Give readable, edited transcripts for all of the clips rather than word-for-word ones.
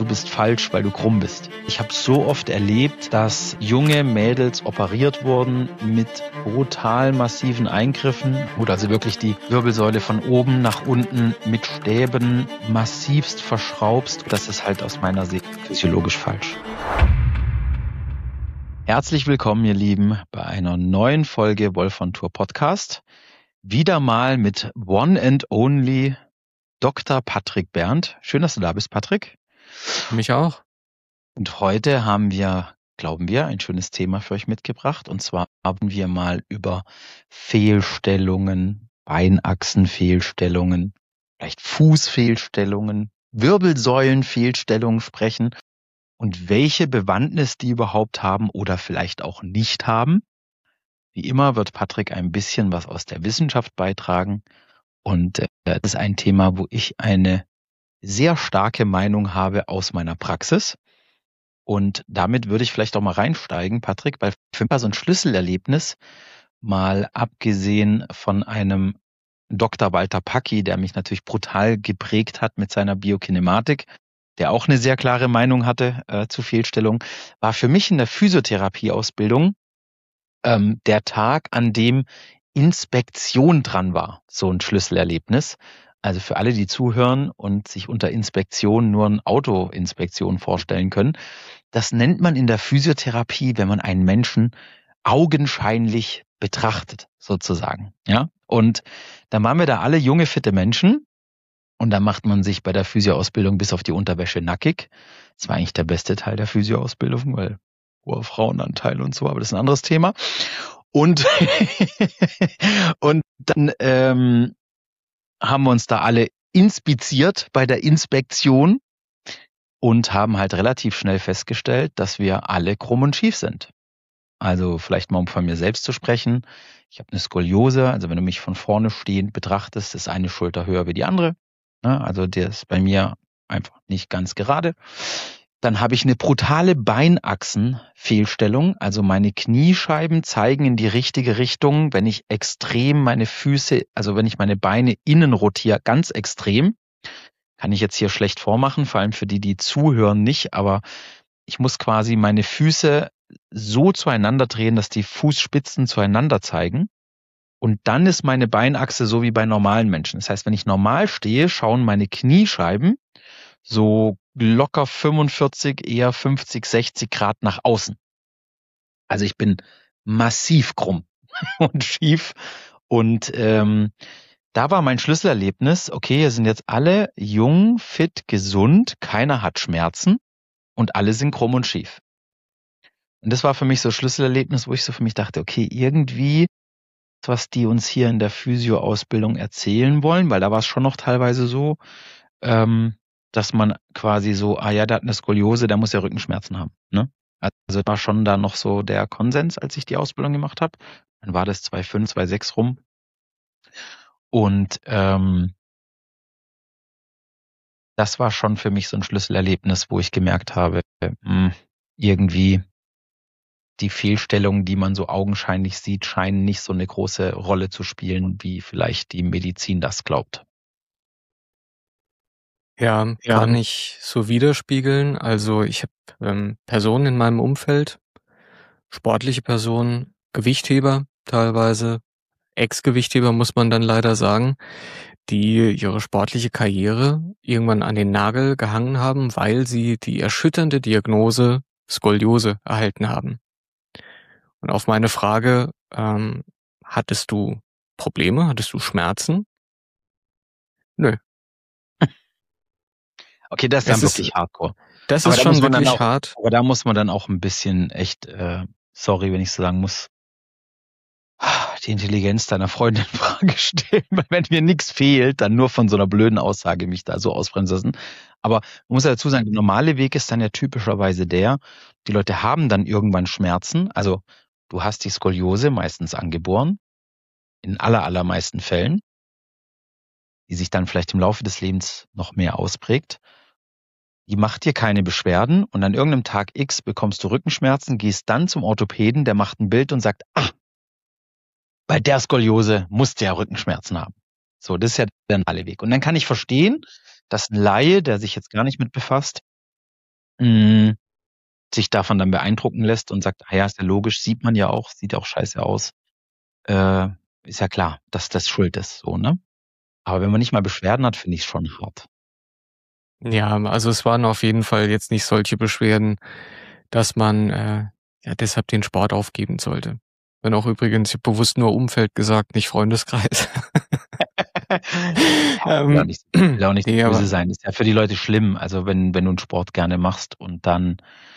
du bist falsch, weil du krumm bist. Ich habe so oft erlebt, dass junge Mädels operiert wurden mit brutal massiven Eingriffen, oder also wirklich die Wirbelsäule von oben nach unten mit Stäben massivst verschraubst. Das ist halt aus meiner Sicht physiologisch falsch. Herzlich willkommen, ihr Lieben, bei einer neuen Folge Wolf on Tour Podcast. Wieder mal mit One and Only Dr. Patrick Berndt. Schön, dass du da bist, Patrick. Mich auch. Und heute haben wir, glauben wir, ein schönes Thema für euch mitgebracht. Und zwar haben wir mal über Fehlstellungen, Beinachsenfehlstellungen, vielleicht Fußfehlstellungen, Wirbelsäulenfehlstellungen sprechen und welche Bewandtnis die überhaupt haben oder vielleicht auch nicht haben. Wie immer wird Patrick ein bisschen was aus der Wissenschaft beitragen. Und das ist ein Thema, wo ich eine sehr starke Meinung habe aus meiner Praxis. Und damit würde ich vielleicht auch mal reinsteigen, Patrick, weil für mich war so ein Schlüsselerlebnis, mal abgesehen von einem Dr. Walter Packi, der mich natürlich brutal geprägt hat mit seiner Biokinematik, der auch eine sehr klare Meinung hatte zu Fehlstellungen, war für mich in der Physiotherapieausbildung der Tag, an dem Inspektion dran war, so ein Schlüsselerlebnis. Also für alle, die zuhören und sich unter Inspektion nur eine Autoinspektion vorstellen können, das nennt man in der Physiotherapie, wenn man einen Menschen augenscheinlich betrachtet, sozusagen. Ja? Und dann waren wir da alle junge, fitte Menschen und da macht man sich bei der Physioausbildung bis auf die Unterwäsche nackig. Das war eigentlich der beste Teil der Physioausbildung, weil hoher Frauenanteil und so, aber das ist ein anderes Thema. Und, und dann haben wir uns da alle inspiziert bei der Inspektion und haben halt relativ schnell festgestellt, dass wir alle krumm und schief sind. Also vielleicht mal, um von mir selbst zu sprechen. Ich habe eine Skoliose, also wenn du mich von vorne stehend betrachtest, ist eine Schulter höher wie die andere. Also der ist bei mir einfach nicht ganz gerade. Dann habe ich eine brutale Beinachsenfehlstellung. Also meine Kniescheiben zeigen in die richtige Richtung, wenn ich extrem meine Füße, also wenn ich meine Beine innen rotiere, ganz extrem. Kann ich jetzt hier schlecht vormachen, vor allem für die, die zuhören, nicht. Aber ich muss quasi meine Füße so zueinander drehen, dass die Fußspitzen zueinander zeigen. Und dann ist meine Beinachse so wie bei normalen Menschen. Das heißt, wenn ich normal stehe, schauen meine Kniescheiben so locker 45, eher 50, 60 Grad nach außen. Also ich bin massiv krumm und schief. Und da war mein Schlüsselerlebnis, okay, hier sind jetzt alle jung, fit, gesund, keiner hat Schmerzen und alle sind krumm und schief. Und das war für mich so ein Schlüsselerlebnis, wo ich so für mich dachte, okay, irgendwie, was die uns hier in der Physio-Ausbildung erzählen wollen, weil da war es schon noch teilweise so, dass man quasi so, der hat eine Skoliose, der muss ja Rückenschmerzen haben. Ne? Also war schon da noch so der Konsens, als ich die Ausbildung gemacht habe. Dann war das 2005, 2006 rum. Und das war schon für mich so ein Schlüsselerlebnis, wo ich gemerkt habe, irgendwie die Fehlstellungen, die man so augenscheinlich sieht, scheinen nicht so eine große Rolle zu spielen, wie vielleicht die Medizin das glaubt. Ja, kann ich so widerspiegeln. Also ich habe Personen in meinem Umfeld, sportliche Personen, Gewichtheber teilweise, Ex-Gewichtheber muss man dann leider sagen, die ihre sportliche Karriere irgendwann an den Nagel gehangen haben, weil sie die erschütternde Diagnose Skoliose erhalten haben. Und auf meine Frage, hattest du Probleme, hattest du Schmerzen? Nö. Okay, das ist dann wirklich hardcore. Das ist schon wirklich hart. Aber da muss man dann auch ein bisschen echt, sorry, wenn ich so sagen muss, die Intelligenz deiner Freundin in Frage stellen, weil wenn mir nichts fehlt, dann nur von so einer blöden Aussage mich da so ausbremsen lassen. Aber man muss ja dazu sagen, der normale Weg ist dann ja typischerweise die Leute haben dann irgendwann Schmerzen, also du hast die Skoliose meistens angeboren, in allermeisten Fällen, die sich dann vielleicht im Laufe des Lebens noch mehr ausprägt. Die macht dir keine Beschwerden und an irgendeinem Tag X bekommst du Rückenschmerzen, gehst dann zum Orthopäden, der macht ein Bild und sagt, bei der Skoliose musst du ja Rückenschmerzen haben. So, das ist ja der normale Weg. Und dann kann ich verstehen, dass ein Laie, der sich jetzt gar nicht mit befasst, mh, sich davon dann beeindrucken lässt und sagt, ah ja, ist ja logisch, sieht man ja auch, sieht ja auch scheiße aus. Ist ja klar, dass das schuld ist, so, ne? Aber wenn man nicht mal Beschwerden hat, finde ich es schon hart. Ja, also es waren auf jeden Fall jetzt nicht solche Beschwerden, dass man, ja deshalb den Sport aufgeben sollte. Bin auch übrigens bewusst nur Umfeld gesagt, nicht Freundeskreis. Ja, Ähm, will auch nicht so ne, böse aber sein. Ist ja für die Leute schlimm. Also wenn du 'n Sport gerne machst und dann,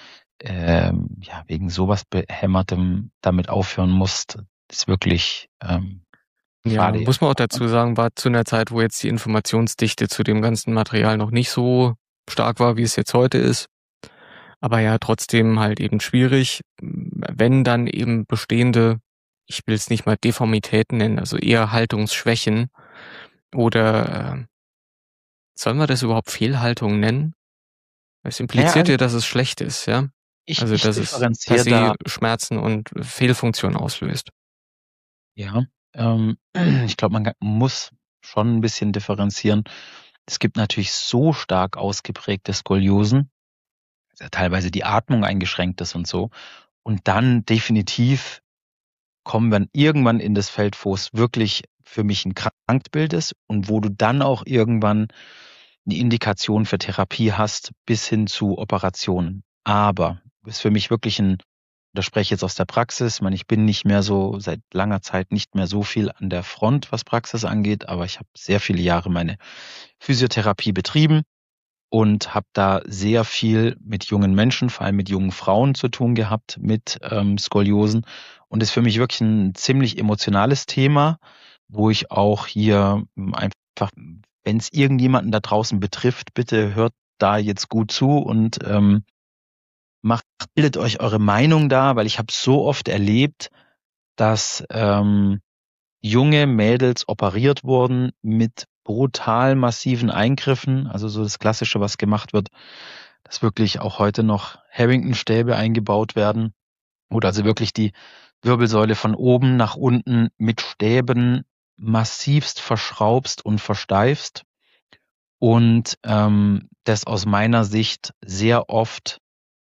ja, wegen sowas Behämmertem damit aufhören musst, ist wirklich, ja, schade muss man auch irgendwo, ne? dazu sagen, war zu 'ner Zeit, wo jetzt die Informationsdichte zu dem ganzen Material noch nicht so stark war, wie es jetzt heute ist. Aber ja, trotzdem halt eben schwierig, wenn dann eben bestehende, ich will es nicht mal Deformitäten nennen, also eher Haltungsschwächen oder, sollen wir das überhaupt Fehlhaltung nennen? Es Na ja, impliziert also ja, dass es schlecht ist, ja? Also, ich dass es per differenziere se da Schmerzen und Fehlfunktion auslöst. ja, ich glaube, man muss schon 'n bisschen differenzieren. Es gibt natürlich so stark ausgeprägte Skoliosen, dass ja teilweise die Atmung eingeschränkt ist und so. Und dann definitiv kommen wir irgendwann in das Feld, wo es wirklich für mich 'n Krankbild ist und wo du dann auch irgendwann 'ne Indikation für Therapie hast bis hin zu Operationen. Aber ist für mich wirklich da spreche ich jetzt aus der Praxis. Ich meine, ich bin nicht mehr so seit langer Zeit nicht mehr so viel an der Front, was Praxis angeht, aber ich habe sehr viele Jahre meine Physiotherapie betrieben und habe da sehr viel mit jungen Menschen, vor allem mit jungen Frauen zu tun gehabt mit, Skoliosen und ist für mich wirklich 'n ziemlich emotionales Thema, wo ich auch hier, einfach, wenn's irgendjemanden da draußen betrifft, bitte hört da jetzt gut zu und, bildet euch eure Meinung da, weil ich habe so oft erlebt, dass, junge Mädels operiert wurden mit brutal massiven Eingriffen, also so das Klassische, was gemacht wird, dass wirklich auch heute noch Harrington-Stäbe eingebaut werden, wo du also wirklich die Wirbelsäule von oben nach unten mit Stäben massivst verschraubst und versteifst und, das aus meiner Sicht sehr oft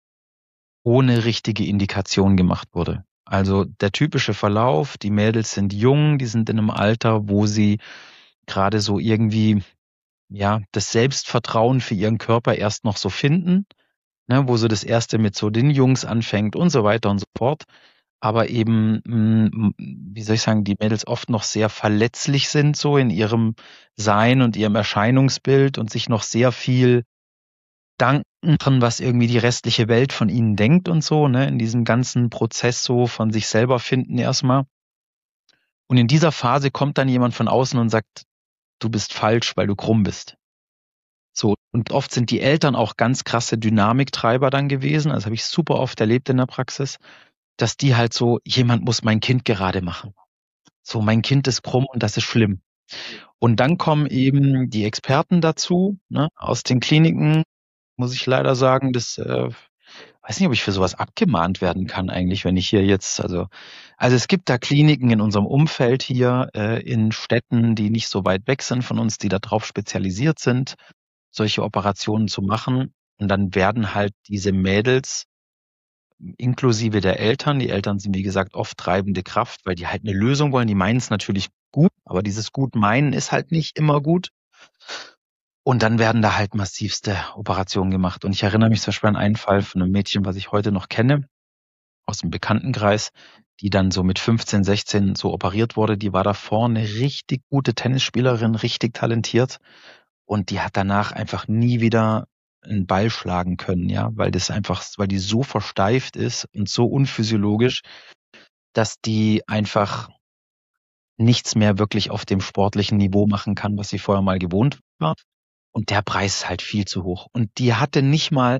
ohne richtige Indikation gemacht wurde. Also der typische Verlauf, die Mädels sind jung, die sind in 'nem Alter, wo sie grade so irgendwie, ja, das Selbstvertrauen für ihren Körper erst noch so finden, ne, wo so das Erste mit so den Jungs anfängt und so weiter und so fort. Aber eben, wie soll ich sagen, die Mädels oft noch sehr verletzlich sind so in ihrem Sein und ihrem Erscheinungsbild und sich noch sehr viel Gedanken machen, was irgendwie die restliche Welt von ihnen denkt und so, ne, in diesem ganzen Prozess so von sich selber finden erst mal. Und in dieser Phase kommt dann jemand von außen und sagt: „Du bist falsch, weil du krumm bist.“ So, und oft sind die Eltern auch ganz krasse Dynamiktreiber dann gewesen. Das habe ich super oft erlebt in der Praxis, dass die halt so: „Jemand muss mein Kind gerade machen. So, mein Kind ist krumm und das ist schlimm.“ Und dann kommen eben die Experten dazu, ne, aus den Kliniken, muss ich leider sagen, das, weiß nicht, ob ich für so was abgemahnt werden kann eigentlich, wenn ich hier jetzt also es gibt da Kliniken in unserem Umfeld hier, in Städten, die nicht so weit weg sind von uns, die da drauf spezialisiert sind, solche Operationen zu machen. Und dann werden halt diese Mädels inklusive der Eltern, die Eltern sind, wie gesagt, oft treibende Kraft, weil die halt 'ne Lösung wollen. Die meinen's natürlich gut, aber dieses Gut-Meinen ist halt nicht immer gut. Und dann werden da halt massivste Operationen gemacht. Und ich erinnere mich zum Beispiel an einen Fall von 'nem Mädchen, was ich heute noch kenne, aus'm Bekanntenkreis, die dann so mit 15, 16 so operiert wurde. Die war davor 'ne richtig gute Tennisspielerin, richtig talentiert. Und die hat danach einfach nie wieder 'n Ball schlagen können, ja, weil die so versteift ist und so unphysiologisch, dass die einfach nichts mehr wirklich auf dem sportlichen Niveau machen kann, was sie vorher mal gewohnt war. Und der Preis ist halt viel zu hoch. Und die hatte nicht mal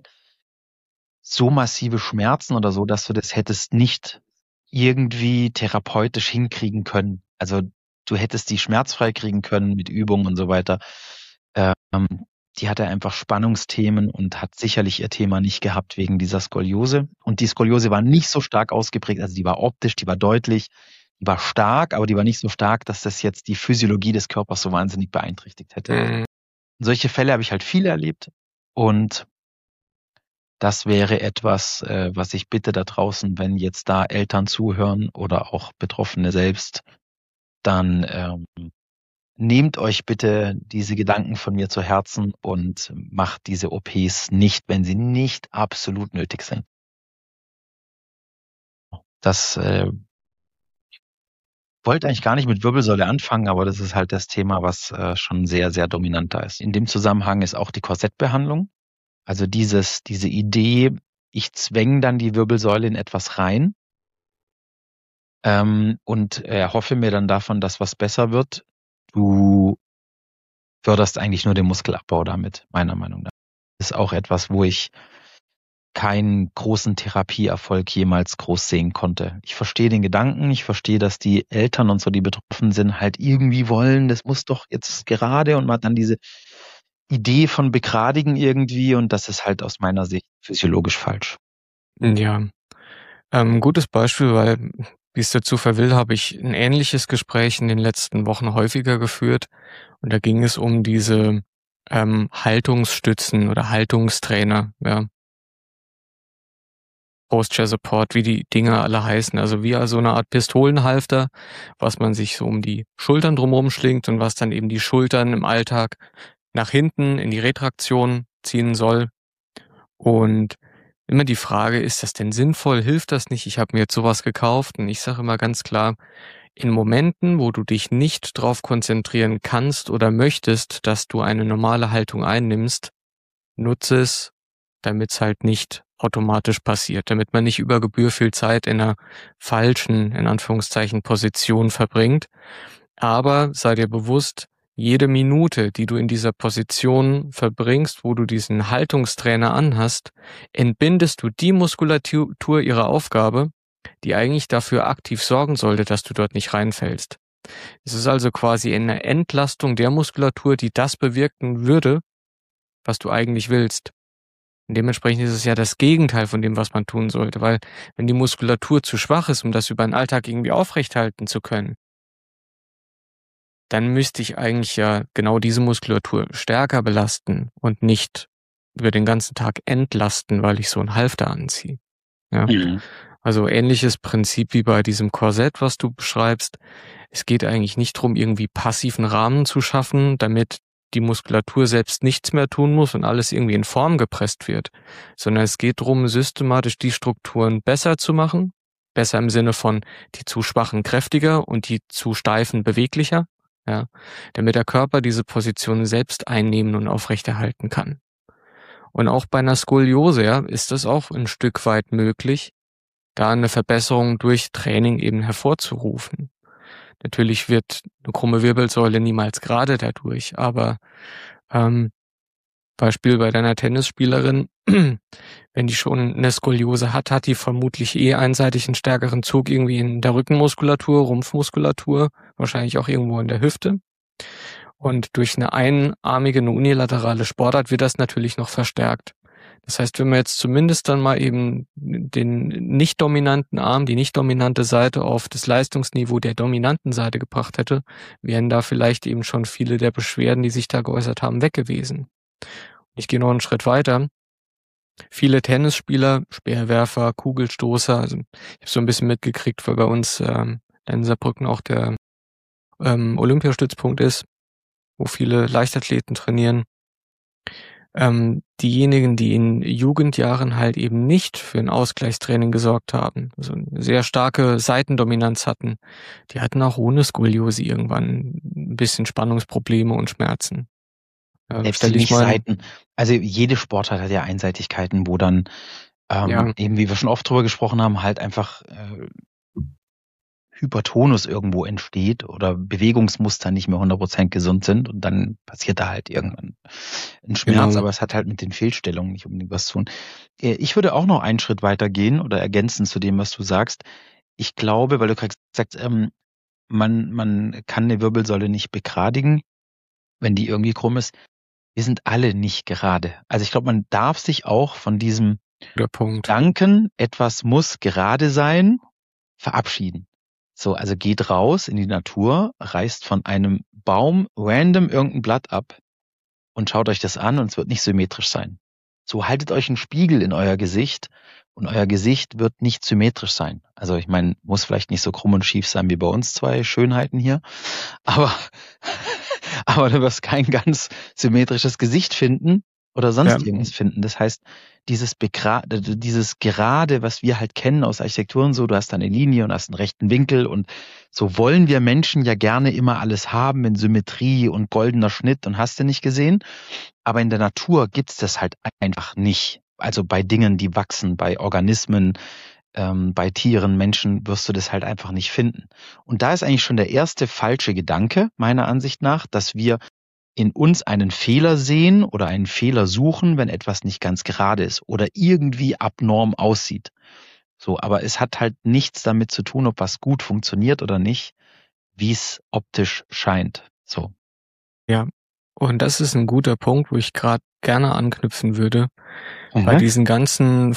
so massive Schmerzen oder so, dass du das hättest nicht irgendwie therapeutisch hinkriegen können. Also, du hättest die schmerzfrei kriegen können mit Übungen und so weiter. Ähm, Die hatte einfach Spannungsthemen und hat sicherlich ihr Thema nicht gehabt wegen dieser Skoliose. Und die Skoliose war nicht so stark ausgeprägt, also die war optisch, die war deutlich, die war stark, aber die war nicht so stark, dass das jetzt die Physiologie des Körpers so wahnsinnig beeinträchtigt hätte. Mhm. Solche Fälle habe ich halt viele erlebt und Das wäre etwas, was ich bitte da draußen, wenn jetzt da Eltern zuhören oder auch Betroffene selbst, dann nehmt euch bitte diese Gedanken von mir zu Herzen und macht diese OPs nicht, wenn sie nicht absolut nötig sind. Das wollte eigentlich gar nicht mit Wirbelsäule anfangen, aber das ist halt das Thema, was schon sehr, sehr dominant da ist. In dem Zusammenhang ist auch die Korsettbehandlung. Also diese Idee, ich zwänge dann die Wirbelsäule in etwas rein und erhoffe mir dann davon, dass was besser wird. Du förderst eigentlich nur den Muskelabbau damit, meiner Meinung nach. Das ist auch etwas, wo ich keinen großen Therapieerfolg jemals groß sehen konnte. Ich verstehe den Gedanken, ich verstehe, dass die Eltern und so, die betroffen sind, halt irgendwie wollen, das muss doch jetzt gerade, und man hat dann diese Idee von begradigen irgendwie, und das ist halt aus meiner Sicht physiologisch falsch. Ja, gutes Beispiel, weil, wie es der Zufall will, habe ich ein ähnliches Gespräch in den letzten Wochen häufiger geführt. Und da ging es um diese Haltungsstützen oder Haltungstrainer, ja. Posture Support, wie die Dinger alle heißen. Also wie so eine Art Pistolenhalfter, was man sich so um die Schultern drumherum schlingt und was dann eben die Schultern im Alltag nach hinten in die Retraktion ziehen soll. Und immer die Frage, ist das denn sinnvoll? Hilft das nicht? Ich habe mir jetzt sowas gekauft und ich sage immer ganz klar, in Momenten, wo du dich nicht darauf konzentrieren kannst oder möchtest, dass du eine normale Haltung einnimmst, nutze es, damit es halt nicht automatisch passiert, damit man nicht über Gebühr viel Zeit in einer falschen, in Anführungszeichen, Position verbringt. Aber sei dir bewusst, jede Minute, die du in dieser Position verbringst, wo du diesen Haltungstrainer anhast, entbindest du die Muskulatur ihrer Aufgabe, die eigentlich dafür aktiv sorgen sollte, dass du dort nicht reinfällst. Es ist also quasi eine Entlastung der Muskulatur, die das bewirken würde, was du eigentlich willst. Und dementsprechend ist es ja das Gegenteil von dem, was man tun sollte, weil wenn die Muskulatur zu schwach ist, um das über den Alltag irgendwie aufrechthalten zu können, dann müsste ich eigentlich ja genau diese Muskulatur stärker belasten und nicht über den ganzen Tag entlasten, weil ich so einen Halfter anziehe. Ja. Mhm. Also ähnliches Prinzip wie bei diesem Korsett, was du beschreibst. Es geht eigentlich nicht darum, irgendwie passiven Rahmen zu schaffen, damit die Muskulatur selbst nichts mehr tun muss und alles irgendwie in Form gepresst wird, sondern es geht darum, systematisch die Strukturen besser zu machen, besser im Sinne von die zu schwachen kräftiger und die zu steifen beweglicher, ja, damit der Körper diese Position selbst einnehmen und aufrechterhalten kann. Und auch bei einer Skoliose, ja, ist das auch ein Stück weit möglich, da eine Verbesserung durch Training eben hervorzurufen. Natürlich wird eine krumme Wirbelsäule niemals gerade dadurch, aber Beispiel bei deiner Tennisspielerin, wenn die schon eine Skoliose hat, hat die vermutlich einseitig einen stärkeren Zug irgendwie in der Rückenmuskulatur, Rumpfmuskulatur, wahrscheinlich auch irgendwo in der Hüfte. Und durch eine einarmige, eine unilaterale Sportart wird das natürlich noch verstärkt. Das heißt, wenn man jetzt zumindest dann mal eben den nicht dominanten Arm, die nicht dominante Seite auf das Leistungsniveau der dominanten Seite gebracht hätte, wären da vielleicht eben schon viele der Beschwerden, die sich da geäußert haben, weg gewesen. Ich gehe noch einen Schritt weiter. Viele Tennisspieler, Speerwerfer, Kugelstoßer, also ich habe so ein bisschen mitgekriegt, weil bei uns in Saarbrücken auch der Olympiastützpunkt ist, wo viele Leichtathleten trainieren. Diejenigen, die in Jugendjahren halt eben nicht für ein Ausgleichstraining gesorgt haben, also eine sehr starke Seitendominanz hatten, die hatten auch ohne Skoliose irgendwann ein bisschen Spannungsprobleme und Schmerzen. Selbst Stell die dich mal, Nicht-Seiten. Also jede Sportart hat ja Einseitigkeiten, wo dann ja, eben, wie wir schon oft drüber gesprochen haben, halt einfach Hypertonus irgendwo entsteht oder Bewegungsmuster nicht mehr 100% gesund sind, und dann passiert da halt irgendwann ein Schmerz, genau. aber es hat halt mit den Fehlstellungen nicht unbedingt was zu tun. Ich würde auch noch einen Schritt weiter gehen oder ergänzen zu dem, was du sagst. Ich glaube, weil du gerade gesagt hast, man kann eine Wirbelsäule nicht begradigen, wenn die irgendwie krumm ist. Wir sind alle nicht gerade. Also ich glaube, man darf sich auch von diesem Guter Punkt. Gedanken, etwas muss gerade sein, verabschieden. So, also geht raus in die Natur, reißt von einem Baum random irgendein Blatt ab und schaut euch das an, und es wird nicht symmetrisch sein. So haltet euch einen Spiegel in euer Gesicht und euer Gesicht wird nicht symmetrisch sein. Also ich meine, muss vielleicht nicht so krumm und schief sein wie bei uns zwei Schönheiten hier, aber, aber du wirst kein ganz symmetrisches Gesicht finden oder sonst irgendwas finden. Das heißt, dieses Gerade, was wir halt kennen aus Architektur und so, du hast eine Linie und hast einen rechten Winkel und so wollen wir Menschen ja gerne immer alles haben in Symmetrie und goldener Schnitt und hast du nicht gesehen. Aber in der Natur gibt's das halt einfach nicht. Also bei Dingen, die wachsen, bei Organismen, bei Tieren, Menschen wirst du das halt einfach nicht finden. Und da ist eigentlich schon der erste falsche Gedanke, meiner Ansicht nach, dass wir in uns einen Fehler sehen oder einen Fehler suchen, wenn etwas nicht ganz gerade ist oder irgendwie abnorm aussieht. So, aber es hat halt nichts damit zu tun, ob was gut funktioniert oder nicht, wie es optisch scheint. So. Ja, und das ist ein guter Punkt, wo ich gerade gerne anknüpfen würde. Bei diesen ganzen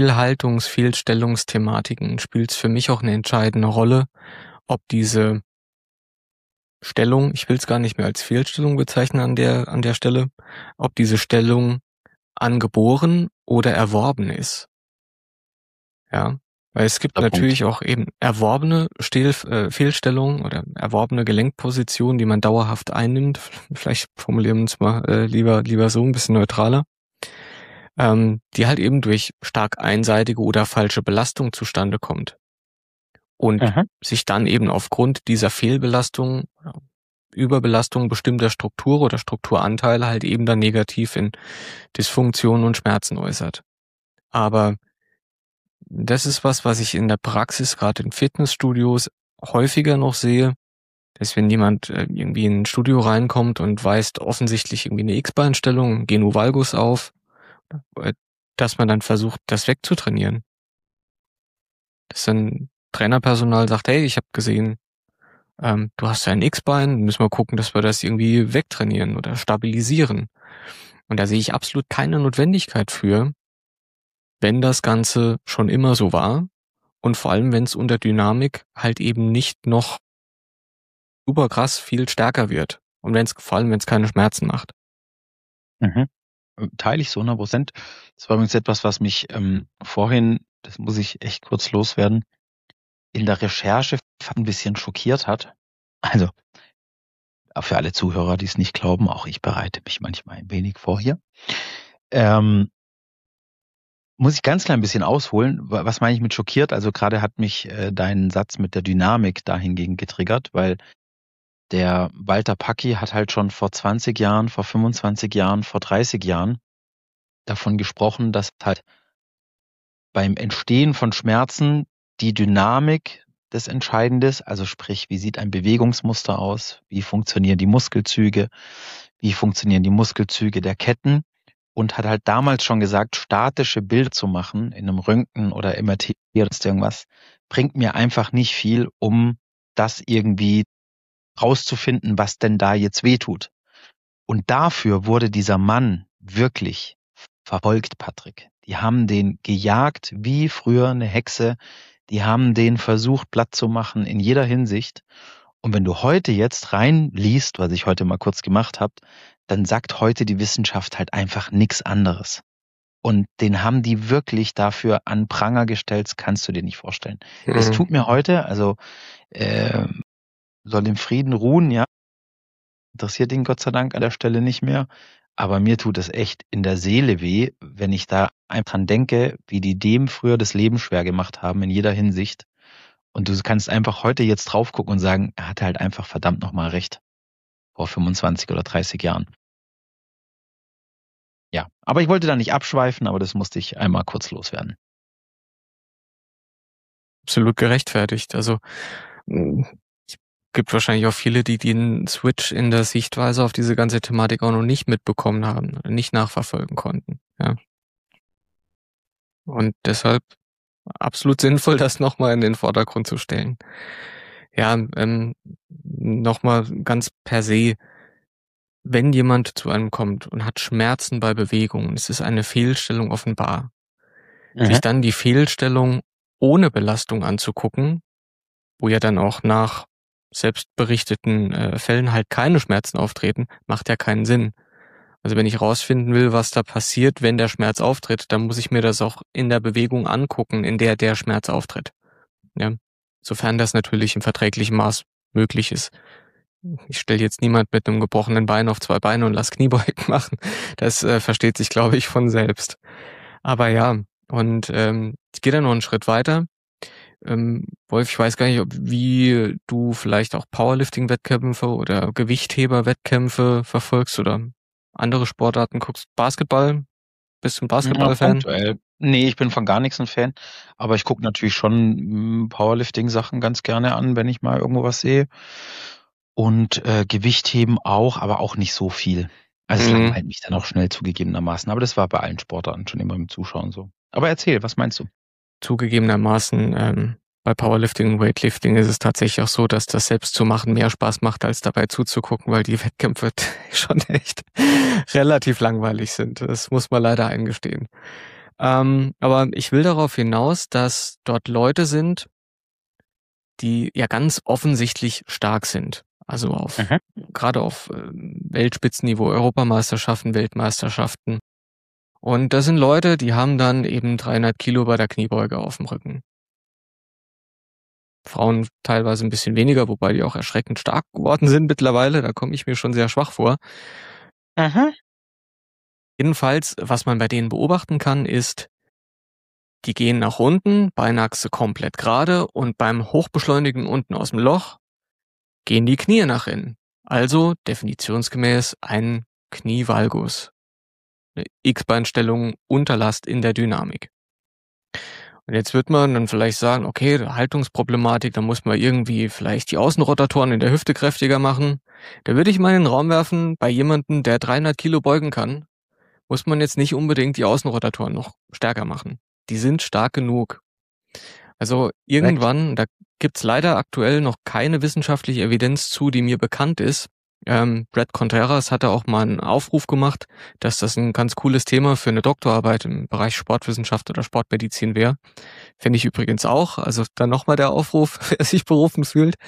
Fehlstellungsthematiken spielt es für mich auch eine entscheidende Rolle, ob diese Stellung, ich will es gar nicht mehr als Fehlstellung bezeichnen an der Stelle, ob diese Stellung angeboren oder erworben ist. Ja, weil es gibt natürlich auch eben erworbene Fehlstellungen oder erworbene Gelenkpositionen, die man dauerhaft einnimmt. Vielleicht formulieren wir uns mal lieber so ein bisschen neutraler. Die halt eben durch stark einseitige oder falsche Belastung zustande kommt. Und sich dann eben aufgrund dieser Fehlbelastung, Überbelastung bestimmter Struktur oder Strukturanteile halt eben dann negativ in Dysfunktionen und Schmerzen äußert. Aber das ist was ich in der Praxis, gerade in Fitnessstudios, häufiger noch sehe, dass wenn jemand irgendwie in ein Studio reinkommt und weist offensichtlich irgendwie eine X-Beinstellung, Genu valgus auf, dass man dann versucht, das wegzutrainieren. Dass dann Trainerpersonal sagt, hey, ich habe gesehen, du hast ja ein X-Bein, müssen wir gucken, dass wir das irgendwie wegtrainieren oder stabilisieren. Und da sehe ich absolut keine Notwendigkeit für, wenn das Ganze schon immer so war und vor allem, wenn es unter Dynamik halt eben nicht noch super krass viel stärker wird und vor allem, wenn es keine Schmerzen macht. Teile ich so 100%. Das war übrigens etwas, was mich vorhin, das muss ich echt kurz loswerden, in der Recherche ein bisschen schockiert hat. Also, auch für alle Zuhörer, die es nicht glauben, auch ich bereite mich manchmal ein wenig vor hier. Muss ich ganz klein bisschen ausholen. Was meine ich mit schockiert? Also gerade hat mich dein Satz mit der Dynamik dahingegen getriggert, weil der Walter Packi hat halt schon vor 20 Jahren, vor 25 Jahren, vor 30 Jahren davon gesprochen, dass halt beim Entstehen von Schmerzen die Dynamik des Entscheidendes, also sprich, wie sieht ein Bewegungsmuster aus, wie funktionieren die Muskelzüge, wie funktionieren die Muskelzüge der Ketten und hat halt damals schon gesagt, statische Bilder zu machen in einem Röntgen oder MRT oder irgendwas, bringt mir einfach nicht viel, um das irgendwie rauszufinden, was denn da jetzt wehtut. Und dafür wurde dieser Mann wirklich verfolgt, Patrick. Die haben den gejagt wie früher eine Hexe. Die haben den versucht, platt zu machen in jeder Hinsicht. Und wenn du heute jetzt reinliest, was ich heute mal kurz gemacht habe, dann sagt heute die Wissenschaft halt einfach nichts anderes. Und den haben die wirklich dafür an Pranger gestellt, das kannst du dir nicht vorstellen. Es tut mir heute, also soll im Frieden ruhen, ja, interessiert ihn Gott sei Dank an der Stelle nicht mehr. Aber mir tut es echt in der Seele weh, wenn ich da einfach dran denke, wie die dem früher das Leben schwer gemacht haben in jeder Hinsicht. Und du kannst einfach heute jetzt drauf gucken und sagen, er hatte halt einfach verdammt nochmal recht. Vor 25 oder 30 Jahren. Ja, aber ich wollte da nicht abschweifen, aber das musste ich einmal kurz loswerden. Absolut gerechtfertigt. Also es gibt wahrscheinlich auch viele, die den Switch in der Sichtweise auf diese ganze Thematik auch noch nicht mitbekommen haben, nicht nachverfolgen konnten. Ja. Und deshalb absolut sinnvoll, das nochmal in den Vordergrund zu stellen. Ja, nochmal ganz per se, wenn jemand zu einem kommt und hat Schmerzen bei Bewegungen, es ist eine Fehlstellung offenbar, sich dann die Fehlstellung ohne Belastung anzugucken, wo ja dann auch nach selbst berichteten Fällen halt keine Schmerzen auftreten, macht ja keinen Sinn. Also wenn ich rausfinden will, was da passiert, wenn der Schmerz auftritt, dann muss ich mir das auch in der Bewegung angucken, in der der Schmerz auftritt. Ja, sofern das natürlich im verträglichen Maß möglich ist. Ich stelle jetzt niemand mit einem gebrochenen Bein auf 2 Beine und lass Kniebeugen machen. Das versteht sich, glaube ich, von selbst. Aber ja, und ich gehe da noch einen Schritt weiter. Wolf, ich weiß gar nicht, wie du vielleicht auch Powerlifting-Wettkämpfe oder Gewichtheber-Wettkämpfe verfolgst oder andere Sportarten guckst. Basketball? Bist du ein Ja, Basketball-Fan? punktuell. Nee, ich bin von gar nichts ein Fan, aber ich gucke natürlich schon Powerlifting-Sachen ganz gerne an, wenn ich mal irgendwo was sehe. Und Gewichtheben auch, aber auch nicht so viel. Also es Mhm. langweilt mich dann auch schnell zugegebenermaßen, aber das war bei allen Sportarten schon immer im Zuschauen so. Aber erzähl, was meinst du? Zugegebenermaßen, bei Powerlifting und Weightlifting ist es tatsächlich auch so, dass das selbst zu machen mehr Spaß macht, als dabei zuzugucken, weil die Wettkämpfe schon echt relativ langweilig sind. Das muss man leider eingestehen. Aber ich will darauf hinaus, dass dort Leute sind, die ja ganz offensichtlich stark sind. Also Mhm. gerade auf Weltspitzenniveau, Europameisterschaften, Weltmeisterschaften. Und das sind Leute, die haben dann eben 300 Kilo bei der Kniebeuge auf dem Rücken. Frauen teilweise ein bisschen weniger, wobei die auch erschreckend stark geworden sind mittlerweile. Da komme ich mir schon sehr schwach vor. Mhm. Jedenfalls, was man bei denen beobachten kann, ist, die gehen nach unten, Beinachse komplett gerade und beim Hochbeschleunigen unten aus dem Loch gehen die Knie nach innen. Also definitionsgemäß ein Knievalgus. Eine X-Beinstellung unter Last in der Dynamik. Und jetzt wird man dann vielleicht sagen, okay, Haltungsproblematik, da muss man irgendwie vielleicht die Außenrotatoren in der Hüfte kräftiger machen. Da würde ich mal in den Raum werfen, bei jemandem, der 300 Kilo beugen kann, muss man jetzt nicht unbedingt die Außenrotatoren noch stärker machen. Die sind stark genug. Also Korrekt. irgendwann, da gibt's leider aktuell noch keine wissenschaftliche Evidenz zu, die mir bekannt ist. Brad Contreras hatte auch mal einen Aufruf gemacht, dass das ein ganz cooles Thema für eine Doktorarbeit im Bereich Sportwissenschaft oder Sportmedizin wäre. Finde ich übrigens auch. Also dann nochmal der Aufruf, wer sich berufen fühlt,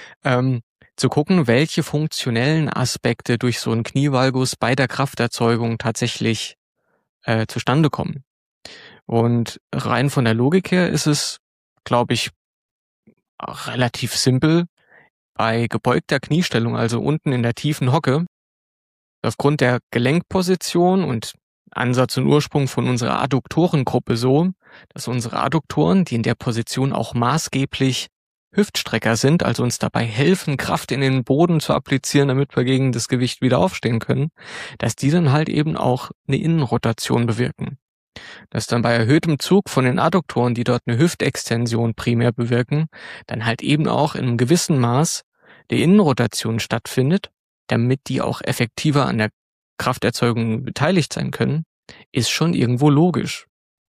zu gucken, welche funktionellen Aspekte durch so einen Knievalgus bei der Krafterzeugung tatsächlich zustande kommen. Und rein von der Logik her ist es, glaube ich, relativ simpel. Bei gebeugter Kniestellung, also unten in der tiefen Hocke, aufgrund der Gelenkposition und Ansatz und Ursprung von unserer Adduktorengruppe so, dass unsere Adduktoren, die in der Position auch maßgeblich Hüftstrecker sind, also uns dabei helfen, Kraft in den Boden zu applizieren, damit wir gegen das Gewicht wieder aufstehen können, dass die dann halt eben auch eine Innenrotation bewirken. Dass dann bei erhöhtem Zug von den Adduktoren, die dort eine Hüftextension primär bewirken, dann halt eben auch in einem gewissen Maß die Innenrotation stattfindet, damit die auch effektiver an der Krafterzeugung beteiligt sein können, ist schon irgendwo logisch.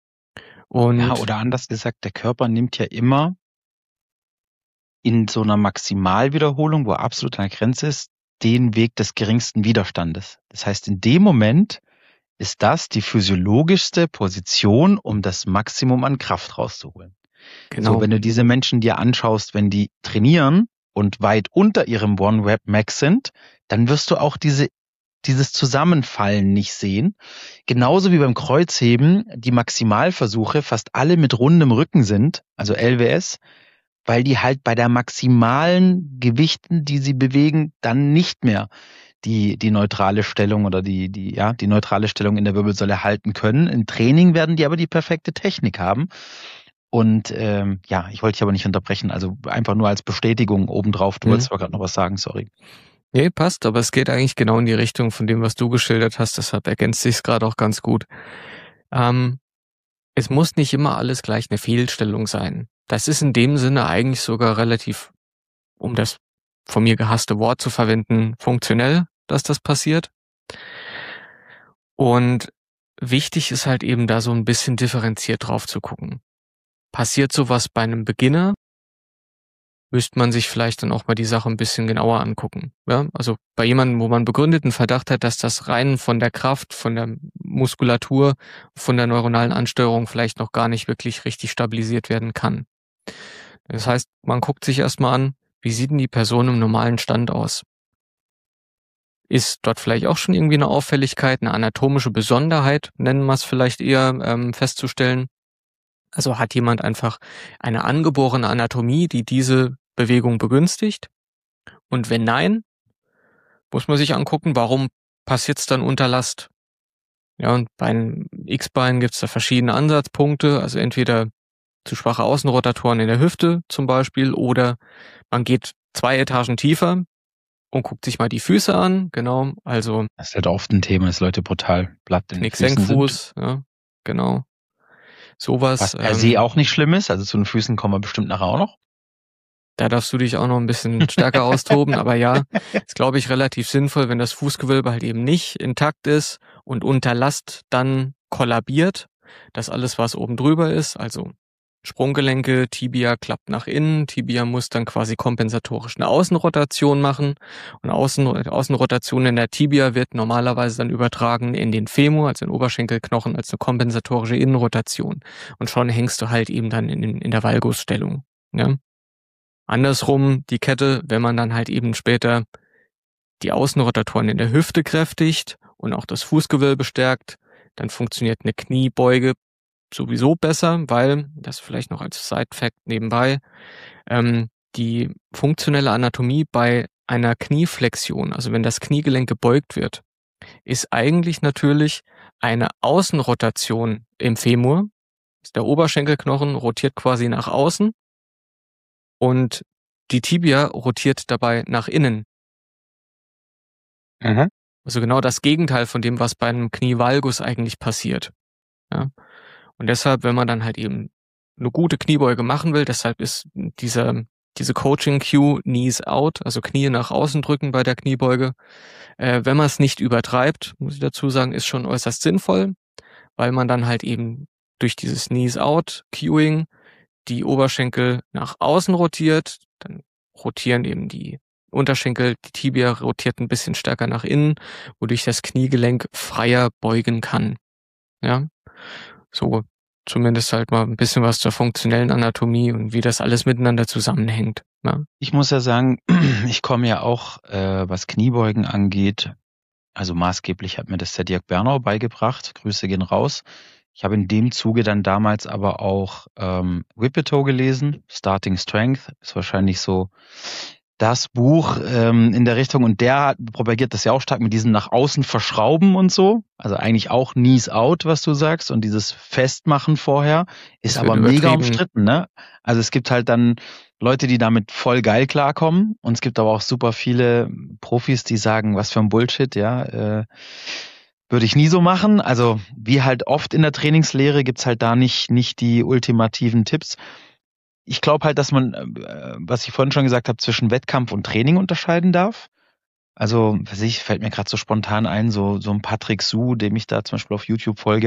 Ja, Und oder anders gesagt, der Körper nimmt ja immer in so einer Maximalwiederholung, wo er absolut an der Grenze ist, den Weg des geringsten Widerstandes. Das heißt, in dem Moment ist das die physiologischste Position, um das Maximum an Kraft rauszuholen. So, genau, wenn du diese Menschen dir anschaust, wenn die trainieren und weit unter ihrem One-Rep-Max sind, dann wirst du auch dieses Zusammenfallen nicht sehen. Genauso wie beim Kreuzheben die Maximalversuche fast alle mit rundem Rücken sind, also LWS, weil die halt bei der maximalen Gewichten, die sie bewegen, dann nicht mehr die neutrale Stellung oder die neutrale Stellung in der Wirbelsäule halten können. Im Training werden die aber die perfekte Technik haben. Und ja, ich wollte dich aber nicht unterbrechen, also einfach nur als Bestätigung obendrauf. Du wolltest hm. zwar gerade noch was sagen, sorry. Nee, passt, aber es geht eigentlich genau in die Richtung von dem, was du geschildert hast, deshalb ergänzt sich es gerade auch ganz gut. Ähm, Es muss nicht immer alles gleich eine Fehlstellung sein. Das ist in dem Sinne eigentlich sogar relativ, um das von mir gehasste Wort zu verwenden, funktionell, dass das passiert. Und wichtig ist halt eben da so ein bisschen differenziert drauf zu gucken. Passiert sowas bei einem Beginner, müsste man sich vielleicht dann auch mal die Sache ein bisschen genauer angucken. Ja, also bei jemandem, wo man begründeten Verdacht hat, dass das rein von der Kraft, von der Muskulatur, von der neuronalen Ansteuerung vielleicht noch gar nicht wirklich richtig stabilisiert werden kann. Das heißt, man guckt sich erstmal an, wie sieht denn die Person im normalen Stand aus? ist dort vielleicht auch schon irgendwie eine Auffälligkeit, eine anatomische Besonderheit, nennen wir es vielleicht eher, festzustellen? Also hat jemand einfach eine angeborene Anatomie, die diese Bewegung begünstigt? Und wenn nein, muss man sich angucken, warum passiert's dann unter Last? Ja, und bei einem X-Bein gibt's da verschiedene Ansatzpunkte, also entweder zu schwache Außenrotatoren in der Hüfte zum Beispiel, oder man geht 2 Etagen tiefer und guckt sich mal die Füße an, genau, also Das ist halt oft ein Thema, dass Leute brutal platt in den Füßen sind. Knick-Senkfuß, ja, genau. Sowas. Was per se auch nicht schlimm ist, also zu den Füßen kommen wir bestimmt nachher auch noch. Da darfst du dich auch noch ein bisschen stärker austoben, aber ja, ist, glaube ich, relativ sinnvoll, wenn das Fußgewölbe halt eben nicht intakt ist und unter Last dann kollabiert, dass alles, was oben drüber ist, also Sprunggelenke, Tibia klappt nach innen, Tibia muss dann quasi kompensatorisch eine Außenrotation machen und Außenrotation in der Tibia wird normalerweise dann übertragen in den Femur, also den Oberschenkelknochen, als eine kompensatorische Innenrotation und schon hängst du halt eben dann in der Valgusstellung, ja. Andersrum die Kette, wenn man dann halt eben später die Außenrotatoren in der Hüfte kräftigt und auch das Fußgewölbe stärkt, dann funktioniert eine Kniebeuge sowieso besser, weil, das vielleicht noch als Side-Fact nebenbei, die funktionelle Anatomie bei einer Knieflexion, also wenn das Kniegelenk gebeugt wird, ist eigentlich natürlich eine Außenrotation im Femur. Der Oberschenkelknochen rotiert quasi nach außen und die Tibia rotiert dabei nach innen. Mhm. Also genau das Gegenteil von dem, was bei einem Knievalgus eigentlich passiert. Ja? Und deshalb, wenn man dann halt eben eine gute Kniebeuge machen will, deshalb ist diese Coaching-Cue Knees out, also Knie nach außen drücken bei der Kniebeuge. Wenn man es nicht übertreibt, muss ich dazu sagen, ist schon äußerst sinnvoll, weil man dann halt eben durch dieses Knees out Cueing die Oberschenkel nach außen rotiert, dann rotieren eben die Unterschenkel, die Tibia rotiert ein bisschen stärker nach innen, wodurch das Kniegelenk freier beugen kann. Ja, so zumindest halt mal ein bisschen was zur funktionellen Anatomie und wie das alles miteinander zusammenhängt. Ja. Ich muss ja sagen, ich komme ja auch, was Kniebeugen angeht, also maßgeblich hat mir das der Dirk Bernau beigebracht. Grüße gehen raus. Ich habe in dem Zuge dann damals aber auch Whippetoe gelesen. Starting Strength ist wahrscheinlich so das Buch in der Richtung. Und der propagiert das ja auch stark mit diesem nach außen verschrauben und so. Also eigentlich auch Knees out, was du sagst. Und dieses Festmachen vorher ist aber mega umstritten, ne? Also es gibt halt dann Leute, die damit voll geil klarkommen. Und es gibt aber auch super viele Profis, die sagen, was für ein Bullshit, ja. Würde ich nie so machen. Also wie halt oft in der Trainingslehre gibt's halt da nicht die ultimativen Tipps. Ich glaube halt, dass man, was ich vorhin schon gesagt habe, zwischen Wettkampf und Training unterscheiden darf. Also, fällt mir gerade so spontan ein, so ein Patrick Su, dem ich da zum Beispiel auf YouTube folge.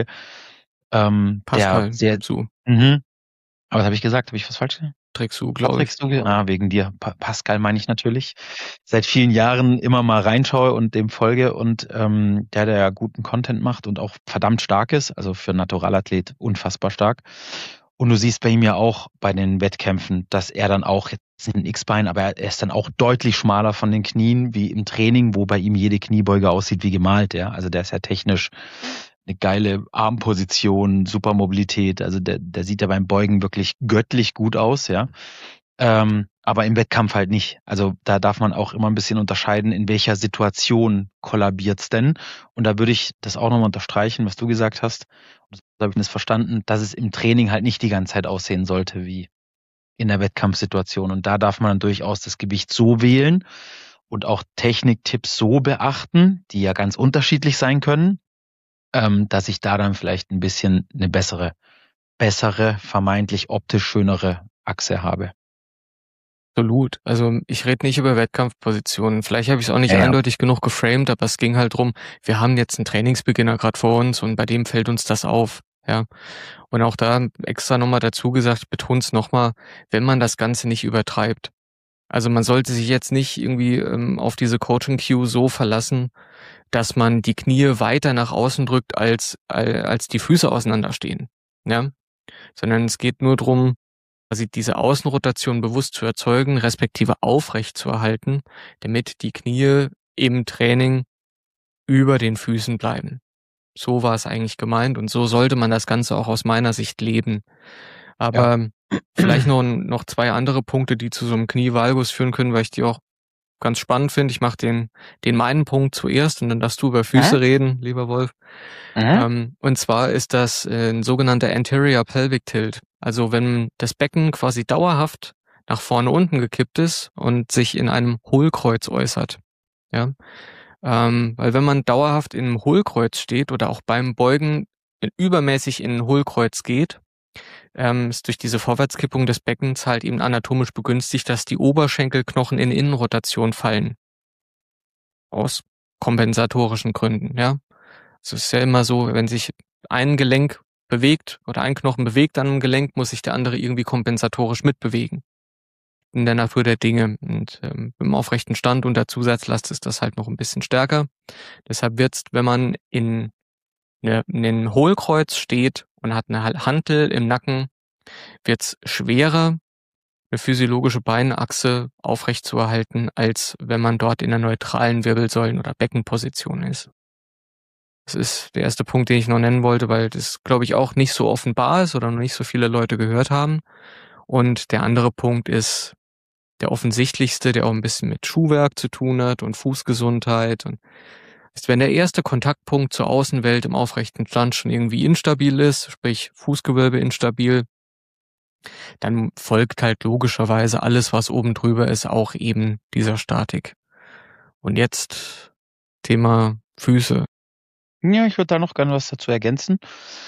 Pascal der sehr Su. Aber was habe ich gesagt? Habe ich was falsch gesagt? Patrick Su, glaube ich. Wegen dir. Pascal meine ich natürlich. Seit vielen Jahren immer mal reinschaue und dem folge und der ja guten Content macht und auch verdammt stark ist, also für einen Naturalathlet unfassbar stark. Und du siehst bei ihm ja auch bei den Wettkämpfen, dass er dann auch jetzt ein X-Bein, aber er ist dann auch deutlich schmaler von den Knien wie im Training, wo bei ihm jede Kniebeuge aussieht wie gemalt, ja. Also der ist ja technisch eine geile Armposition, super Mobilität. Also der sieht ja beim Beugen wirklich göttlich gut aus, ja. Aber im Wettkampf halt nicht. Also da darf man auch immer ein bisschen unterscheiden, in welcher Situation kollabiert's denn. Und da würde ich das auch nochmal unterstreichen, was du gesagt hast. Und so habe ich das verstanden, dass es im Training halt nicht die ganze Zeit aussehen sollte wie in der Wettkampfsituation. Und da darf man dann durchaus das Gewicht so wählen und auch Techniktipps so beachten, die ja ganz unterschiedlich sein können, dass ich da dann vielleicht ein bisschen eine bessere, vermeintlich optisch schönere Achse habe. Absolut. Also ich rede nicht über Wettkampfpositionen. Vielleicht habe ich es auch nicht eindeutig genug geframed, aber es ging halt drum, wir haben jetzt einen Trainingsbeginner gerade vor uns und bei dem fällt uns das auf. Ja. Und auch da extra nochmal dazu gesagt, beton's nochmal, wenn man das Ganze nicht übertreibt. Also man sollte sich jetzt nicht irgendwie auf diese Coaching-Cue so verlassen, dass man die Knie weiter nach außen drückt, als die Füße auseinanderstehen. Ja. Sondern es geht nur drum, quasi diese Außenrotation bewusst zu erzeugen, respektive aufrecht zu erhalten, damit die Knie im Training über den Füßen bleiben. So war es eigentlich gemeint und so sollte man das Ganze auch aus meiner Sicht leben. Aber vielleicht noch 2 andere Punkte, die zu so einem Knievalgus führen können, weil ich die auch ganz spannend finde. Ich mache den meinen Punkt zuerst und dann darfst du über Füße reden, lieber Wolf. Und zwar ist das ein sogenannter Anterior Pelvic Tilt. Also wenn das Becken quasi dauerhaft nach vorne unten gekippt ist und sich in einem Hohlkreuz äußert. Ja, weil wenn man dauerhaft in einem Hohlkreuz steht oder auch beim Beugen übermäßig in ein Hohlkreuz geht, ist durch diese Vorwärtskippung des Beckens halt eben anatomisch begünstigt, dass die Oberschenkelknochen in Innenrotation fallen. Aus kompensatorischen Gründen, ja. Es ist ja immer so, wenn sich ein Gelenk bewegt oder ein Knochen bewegt an einem Gelenk, muss sich der andere irgendwie kompensatorisch mitbewegen. In der Natur der Dinge. Und im aufrechten Stand unter Zusatzlast ist das halt noch ein bisschen stärker. Deshalb wird's, wenn man in einem Hohlkreuz steht und hat eine Hantel im Nacken, wird's schwerer, eine physiologische Beinachse aufrecht zu erhalten, als wenn man dort in einer neutralen Wirbelsäulen- oder Beckenposition ist. Das ist der erste Punkt, den ich noch nennen wollte, weil das, glaube ich, auch nicht so offenbar ist oder noch nicht so viele Leute gehört haben. Und der andere Punkt ist der offensichtlichste, der auch ein bisschen mit Schuhwerk zu tun hat und Fußgesundheit. Und ist, wenn der erste Kontaktpunkt zur Außenwelt im aufrechten Stand schon irgendwie instabil ist, sprich Fußgewölbe instabil, dann folgt halt logischerweise alles, was oben drüber ist, auch eben dieser Statik. Und jetzt Thema Füße. Ja, ich würde da noch gerne was dazu ergänzen.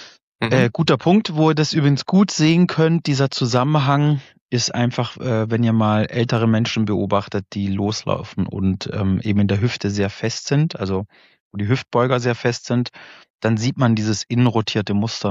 Guter Punkt, wo ihr das übrigens gut sehen könnt, dieser Zusammenhang ist einfach, wenn ihr mal ältere Menschen beobachtet, die loslaufen und eben in der Hüfte sehr fest sind, also wo die Hüftbeuger sehr fest sind, dann sieht man dieses innenrotierte Muster.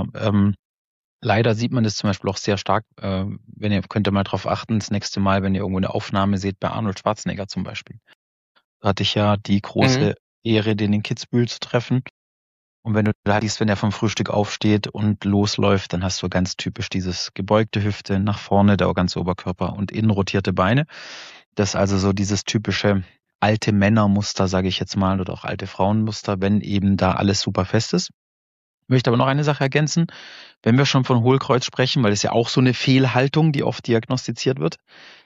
Leider sieht man das zum Beispiel auch sehr stark, wenn ihr könnt ihr mal drauf achten, das nächste Mal, wenn ihr irgendwo eine Aufnahme seht, bei Arnold Schwarzenegger zum Beispiel. Da hatte ich ja die große Ehre, den in Kitzbühel zu treffen. Und wenn du da siehst, wenn er vom Frühstück aufsteht und losläuft, dann hast du ganz typisch dieses gebeugte Hüfte nach vorne, der ganze Oberkörper und innen rotierte Beine. Das ist also so dieses typische alte Männermuster, sage ich jetzt mal, oder auch alte Frauenmuster, wenn eben da alles super fest ist. Ich möchte aber noch eine Sache ergänzen, wenn wir schon von Hohlkreuz sprechen, weil es ja auch so eine Fehlhaltung, die oft diagnostiziert wird.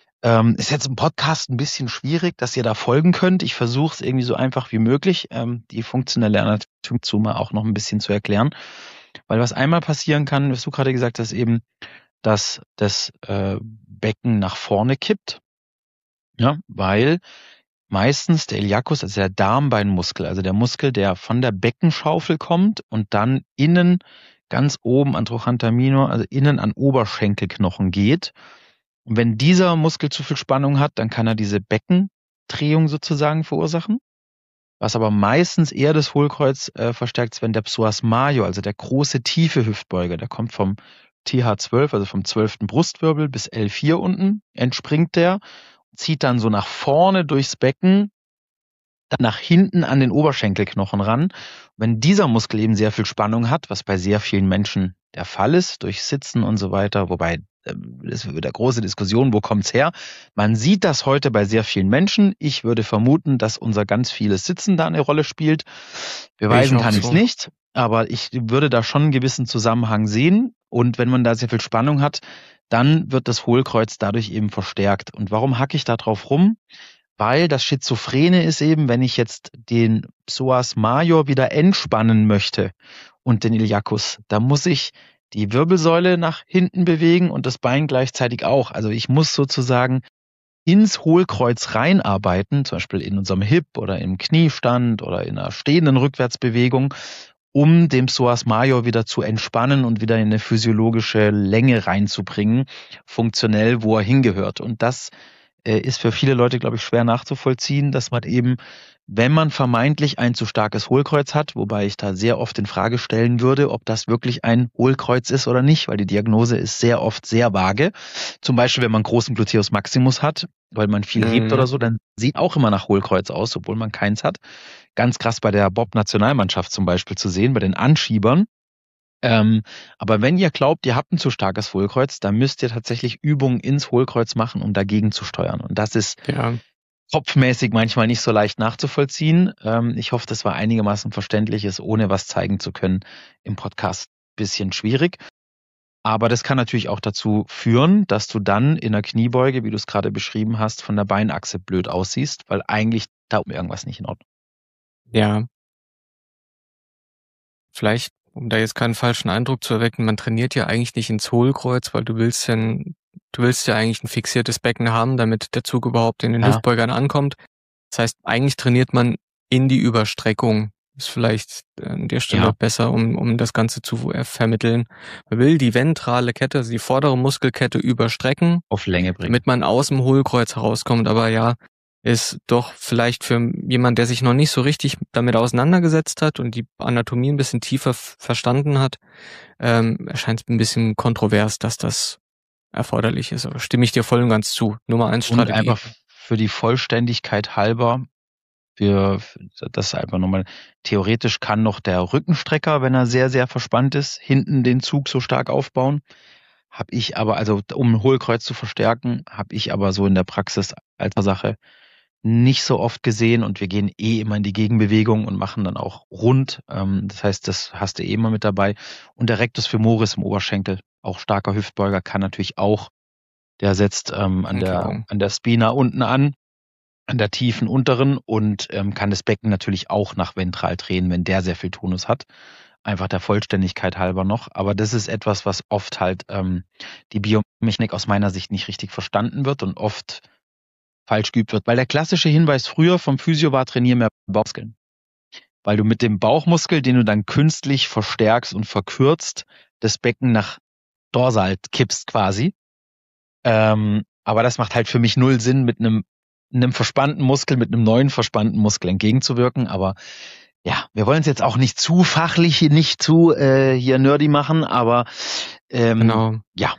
Ist jetzt im Podcast ein bisschen schwierig, dass ihr da folgen könnt. Ich versuche es irgendwie so einfach wie möglich, die funktionelle Anatomie zu mal auch noch ein bisschen zu erklären. Weil was einmal passieren kann, was du gerade gesagt hast, eben, dass das Becken nach vorne kippt. Ja, weil meistens der Iliacus, also der Darmbeinmuskel, also der Muskel, der von der Beckenschaufel kommt und dann innen ganz oben an Trochanter minor, also innen an Oberschenkelknochen geht. Und wenn dieser Muskel zu viel Spannung hat, dann kann er diese Beckendrehung sozusagen verursachen. Was aber meistens eher das Hohlkreuz verstärkt ist, wenn der Psoas major, also der große tiefe Hüftbeuger, der kommt vom TH12, also vom 12. Brustwirbel bis L4 unten, entspringt der, zieht dann so nach vorne durchs Becken, dann nach hinten an den Oberschenkelknochen ran. Wenn dieser Muskel eben sehr viel Spannung hat, was bei sehr vielen Menschen der Fall ist, durch Sitzen und so weiter, wobei das ist wieder große Diskussion, wo kommt's her? Man sieht das heute bei sehr vielen Menschen. Ich würde vermuten, dass unser ganz vieles Sitzen da eine Rolle spielt. Beweisen kann ich es nicht, aber ich würde da schon einen gewissen Zusammenhang sehen. Und wenn man da sehr viel Spannung hat, dann wird das Hohlkreuz dadurch eben verstärkt. Und warum hacke ich da drauf rum? Weil das Schizophrene ist eben, wenn ich jetzt den Psoas major wieder entspannen möchte und den Iliacus, da muss ich die Wirbelsäule nach hinten bewegen und das Bein gleichzeitig auch. Also ich muss sozusagen ins Hohlkreuz reinarbeiten, zum Beispiel in unserem Hip oder im Kniestand oder in einer stehenden Rückwärtsbewegung, um den Psoas major wieder zu entspannen und wieder in eine physiologische Länge reinzubringen, funktionell, wo er hingehört. Und das ist für viele Leute, glaube ich, schwer nachzuvollziehen, dass man eben, wenn man vermeintlich ein zu starkes Hohlkreuz hat, wobei ich da sehr oft in Frage stellen würde, ob das wirklich ein Hohlkreuz ist oder nicht, weil die Diagnose ist sehr oft sehr vage. Zum Beispiel, wenn man großen Gluteus maximus hat, weil man viel hebt oder so, dann sieht auch immer nach Hohlkreuz aus, obwohl man keins hat. Ganz krass bei der Bob-Nationalmannschaft zum Beispiel zu sehen, bei den Anschiebern. Aber wenn ihr glaubt, ihr habt ein zu starkes Hohlkreuz, dann müsst ihr tatsächlich Übungen ins Hohlkreuz machen, um dagegen zu steuern. Und das ist kopfmäßig manchmal nicht so leicht nachzuvollziehen. Ich hoffe, das war einigermaßen verständlich, ist ohne was zeigen zu können im Podcast ein bisschen schwierig. Aber das kann natürlich auch dazu führen, dass du dann in der Kniebeuge, wie du es gerade beschrieben hast, von der Beinachse blöd aussiehst, weil eigentlich da irgendwas nicht in Ordnung Ja, vielleicht, um da jetzt keinen falschen Eindruck zu erwecken, man trainiert ja eigentlich nicht ins Hohlkreuz, weil du willst ja eigentlich ein fixiertes Becken haben, damit der Zug überhaupt in den ist. Ja, Hüftbeugern ankommt. Das heißt, eigentlich trainiert man in die Überstreckung. Ist vielleicht an der Stelle ja, besser, um das Ganze zu vermitteln. Man will die ventrale Kette, also die vordere Muskelkette überstrecken, auf Länge bringen. damit man aus dem Hohlkreuz herauskommt. Aber ja, ist doch vielleicht für jemand, der sich noch nicht so richtig damit auseinandergesetzt hat und die Anatomie ein bisschen tiefer verstanden hat, erscheint es ein bisschen kontrovers, dass das erforderlich ist. Aber stimme ich dir voll und ganz zu. Nummer 1 Und Strategie. einfach für die Vollständigkeit halber, für das einfach nochmal, theoretisch kann noch der Rückenstrecker, wenn er sehr, sehr verspannt ist, hinten den Zug so stark aufbauen. Habe ich aber, also um ein Hohlkreuz zu verstärken, habe ich aber so in der Praxis als Sache nicht so oft gesehen und wir gehen immer in die Gegenbewegung und machen dann auch rund. Das heißt, das hast du immer mit dabei. Und der Rectus femoris im Oberschenkel, auch starker Hüftbeuger, kann natürlich auch, der setzt an der Spina unten an der tiefen unteren und kann das Becken natürlich auch nach ventral drehen, wenn der sehr viel Tonus hat. Einfach der Vollständigkeit halber noch. Aber das ist etwas, was oft halt die Biomechanik aus meiner Sicht nicht richtig verstanden wird und oft falsch geübt wird. Weil der klassische Hinweis früher vom Physio war, trainier mehr Bauchmuskeln. Weil du mit dem Bauchmuskel, den du dann künstlich verstärkst und verkürzt, das Becken nach dorsal kippst quasi. Aber das macht halt für mich null Sinn, mit einem verspannten Muskel, mit einem neuen verspannten Muskel entgegenzuwirken. Aber ja, wir wollen es jetzt auch nicht zu fachlich, nicht zu hier nerdy machen, aber Genau. ja.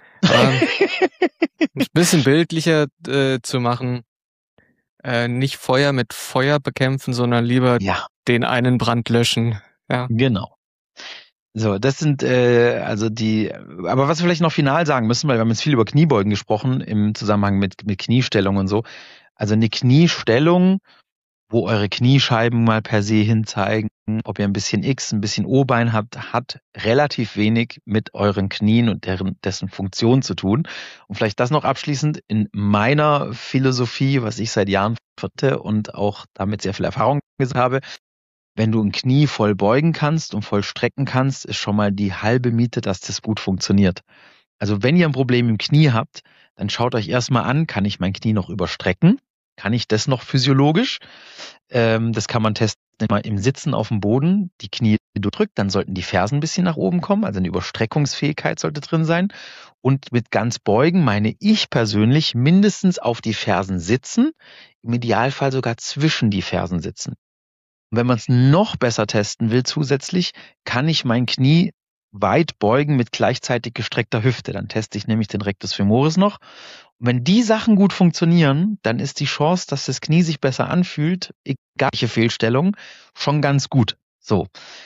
ein bisschen bildlicher zu machen, nicht Feuer mit Feuer bekämpfen, sondern lieber Ja, den einen Brand löschen. Ja. genau. So, das sind also die, aber was wir vielleicht noch final sagen müssen, weil wir haben jetzt viel über Kniebeugen gesprochen im Zusammenhang mit Kniestellung und so. Also eine Kniestellung, wo eure Kniescheiben mal per se hin zeigen, ob ihr ein bisschen X, ein bisschen O-Bein habt, hat relativ wenig mit euren Knien und dessen Funktion zu tun. Und vielleicht das noch abschließend in meiner Philosophie, was ich seit Jahren vertrete und auch damit sehr viel Erfahrung habe. Wenn du ein Knie voll beugen kannst und voll strecken kannst, ist schon mal die halbe Miete, dass das gut funktioniert. Also wenn ihr ein Problem im Knie habt, dann schaut euch erstmal an, kann ich mein Knie noch überstrecken? Kann ich das noch physiologisch? Das kann man testen immer im Sitzen auf dem Boden. Die Knie drückt, dann sollten die Fersen ein bisschen nach oben kommen. Also eine Überstreckungsfähigkeit sollte drin sein. Und mit ganz beugen meine ich persönlich mindestens auf die Fersen sitzen, im Idealfall sogar zwischen die Fersen sitzen. Und wenn man es noch besser testen will zusätzlich, kann ich mein Knie weit beugen mit gleichzeitig gestreckter Hüfte. Dann teste ich nämlich den Rectus femoris noch. Und wenn die Sachen gut funktionieren, dann ist die Chance, dass das Knie sich besser anfühlt, egal welche Fehlstellung, schon ganz gut. So,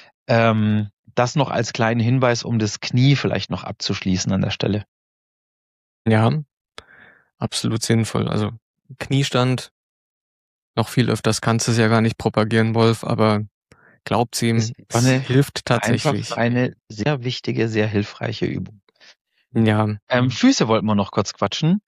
das noch als kleinen Hinweis, um das Knie vielleicht noch abzuschließen an der Stelle. Ja, absolut sinnvoll. Also Kniestand, noch viel öfters kannst du es ja gar nicht propagieren, Wolf, aber glaubt's ihm, es hilft tatsächlich. Einfach eine sehr wichtige, sehr hilfreiche Übung. Ja, Füße wollten wir noch kurz quatschen.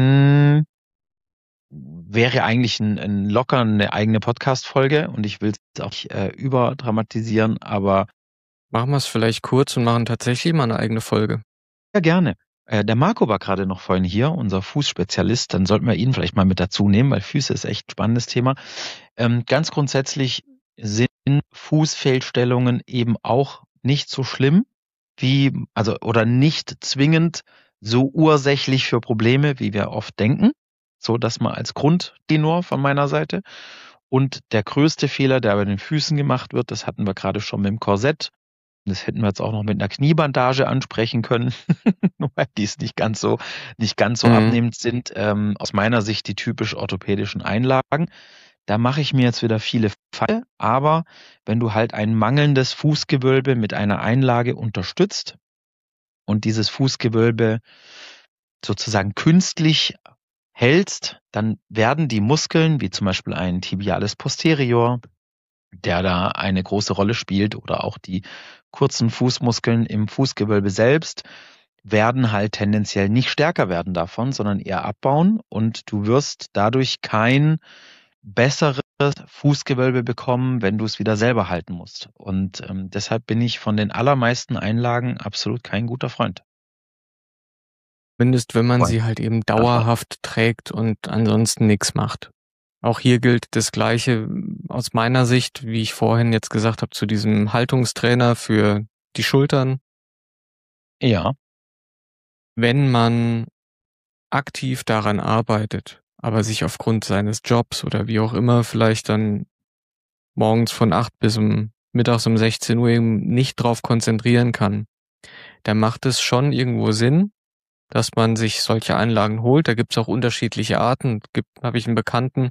Wäre eigentlich locker eine eigene Podcast-Folge und ich will es auch nicht überdramatisieren, aber machen wir es vielleicht kurz und machen tatsächlich mal eine eigene Folge. ja, gerne. Der Marco war gerade noch vorhin hier, unser Fußspezialist. Dann sollten wir ihn vielleicht mal mit dazu nehmen, weil Füße ist echt ein spannendes Thema. Ganz grundsätzlich sind Fußfehlstellungen eben auch nicht so schlimm oder nicht zwingend so ursächlich für Probleme, wie wir oft denken. So, das mal als Grundtenor von meiner Seite. Und der größte Fehler, der bei den Füßen gemacht wird, das hatten wir gerade schon mit dem Korsett. Das hätten wir jetzt auch noch mit einer Kniebandage ansprechen können, weil die es nicht ganz so abnehmend sind. Aus meiner Sicht die typisch orthopädischen Einlagen. Da mache ich mir jetzt wieder viele Fälle, aber wenn du halt ein mangelndes Fußgewölbe mit einer Einlage unterstützt und dieses Fußgewölbe sozusagen künstlich hältst, dann werden die Muskeln, wie zum Beispiel ein Tibialis posterior, der da eine große Rolle spielt, oder auch die kurzen Fußmuskeln im Fußgewölbe selbst, werden halt tendenziell nicht stärker werden davon, sondern eher abbauen, und du wirst dadurch kein besseres Fußgewölbe bekommen, wenn du es wieder selber halten musst. Und deshalb bin ich von den allermeisten Einlagen absolut kein guter Freund. Zumindest wenn man sie halt eben dauerhaft trägt und ansonsten nichts macht. Auch hier gilt das Gleiche aus meiner Sicht, wie ich vorhin jetzt gesagt habe, zu diesem Haltungstrainer für die Schultern. Ja. Wenn man aktiv daran arbeitet, aber sich aufgrund seines Jobs oder wie auch immer vielleicht dann morgens von 8 bis mittags um 16 Uhr eben nicht drauf konzentrieren kann, dann macht es schon irgendwo Sinn, dass man sich solche Einlagen holt. Da gibt's auch unterschiedliche Arten. Habe ich einen Bekannten,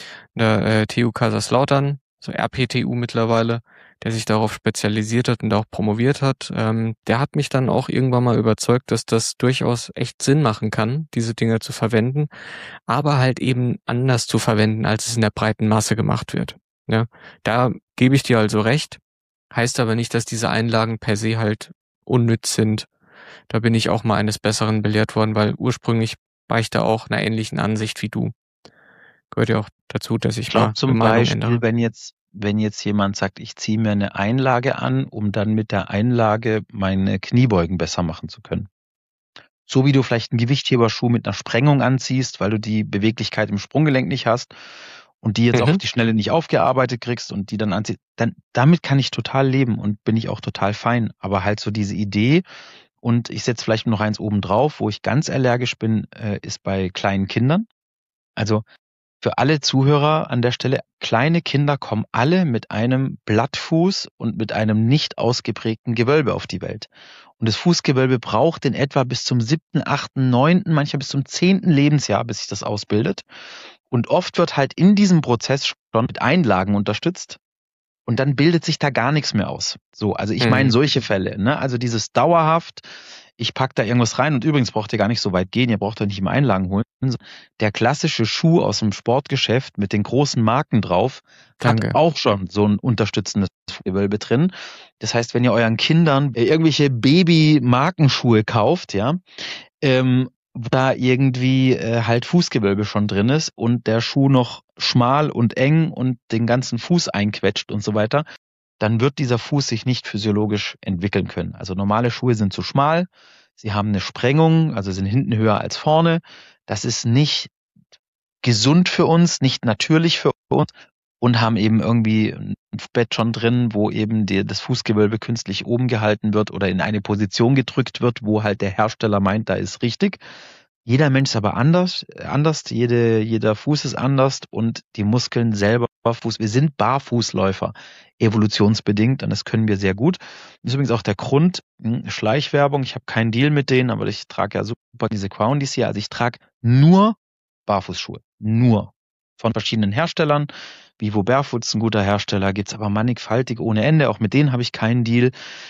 der TU Kaiserslautern, so RPTU mittlerweile, der sich darauf spezialisiert hat und auch promoviert hat. Der hat mich dann auch irgendwann mal überzeugt, dass das durchaus echt Sinn machen kann, diese Dinge zu verwenden, aber halt eben anders zu verwenden, als es in der breiten Masse gemacht wird. Ja, da gebe ich dir also recht. Heißt aber nicht, dass diese Einlagen per se halt unnütz sind. Da bin ich auch mal eines Besseren belehrt worden, weil ursprünglich war ich da auch einer ähnlichen Ansicht wie du. Gehört ja auch dazu, dass ich mal Zum eine Meinung Beispiel, ändere. wenn jetzt jemand sagt, ich ziehe mir eine Einlage an, um dann mit der Einlage meine Kniebeugen besser machen zu können. So wie du vielleicht einen Gewichtheberschuh mit einer Sprengung anziehst, weil du die Beweglichkeit im Sprunggelenk nicht hast und die jetzt auf die Schnelle nicht aufgearbeitet kriegst und die dann anziehst, dann damit kann ich total leben und bin ich auch total fein. Aber halt so diese Idee, und ich setze vielleicht noch eins oben drauf, wo ich ganz allergisch bin, ist bei kleinen Kindern. Also für alle Zuhörer an der Stelle, kleine Kinder kommen alle mit einem Blattfuß und mit einem nicht ausgeprägten Gewölbe auf die Welt. Und das Fußgewölbe braucht in etwa bis zum 7., 8., 9., manchmal bis zum 10. Lebensjahr, bis sich das ausbildet. Und oft wird halt in diesem Prozess schon mit Einlagen unterstützt. Und dann bildet sich da gar nichts mehr aus. So, also ich meine solche Fälle, ne? Also dieses dauerhaft, ich pack da irgendwas rein, und übrigens braucht ihr gar nicht so weit gehen, ihr braucht da nicht immer Einlagen holen. Der klassische Schuh aus dem Sportgeschäft mit den großen Marken drauf hat auch schon so ein unterstützendes Gewölbe drin. Das heißt, wenn ihr euren Kindern irgendwelche Baby-Markenschuhe kauft, ja, wo da irgendwie halt Fußgewölbe schon drin ist und der Schuh noch schmal und eng und den ganzen Fuß einquetscht und so weiter, dann wird dieser Fuß sich nicht physiologisch entwickeln können. Also normale Schuhe sind zu schmal, sie haben eine Sprengung, also sind hinten höher als vorne. Das ist nicht gesund für uns, nicht natürlich für uns, und haben eben irgendwie ein Bett schon drin, wo eben das Fußgewölbe künstlich oben gehalten wird oder in eine Position gedrückt wird, wo halt der Hersteller meint, da ist richtig. Jeder Mensch ist aber anders, jeder Fuß ist anders, und die Muskeln selber, wir sind Barfußläufer, evolutionsbedingt, und das können wir sehr gut. Das ist übrigens auch der Grund, Schleichwerbung, ich habe keinen Deal mit denen, aber ich trage ja super diese Groundies hier, also ich trage nur Barfußschuhe, nur von verschiedenen Herstellern. Vivo Barefoot ist ein guter Hersteller, gibt's aber mannigfaltig ohne Ende, auch mit denen habe ich keinen Deal.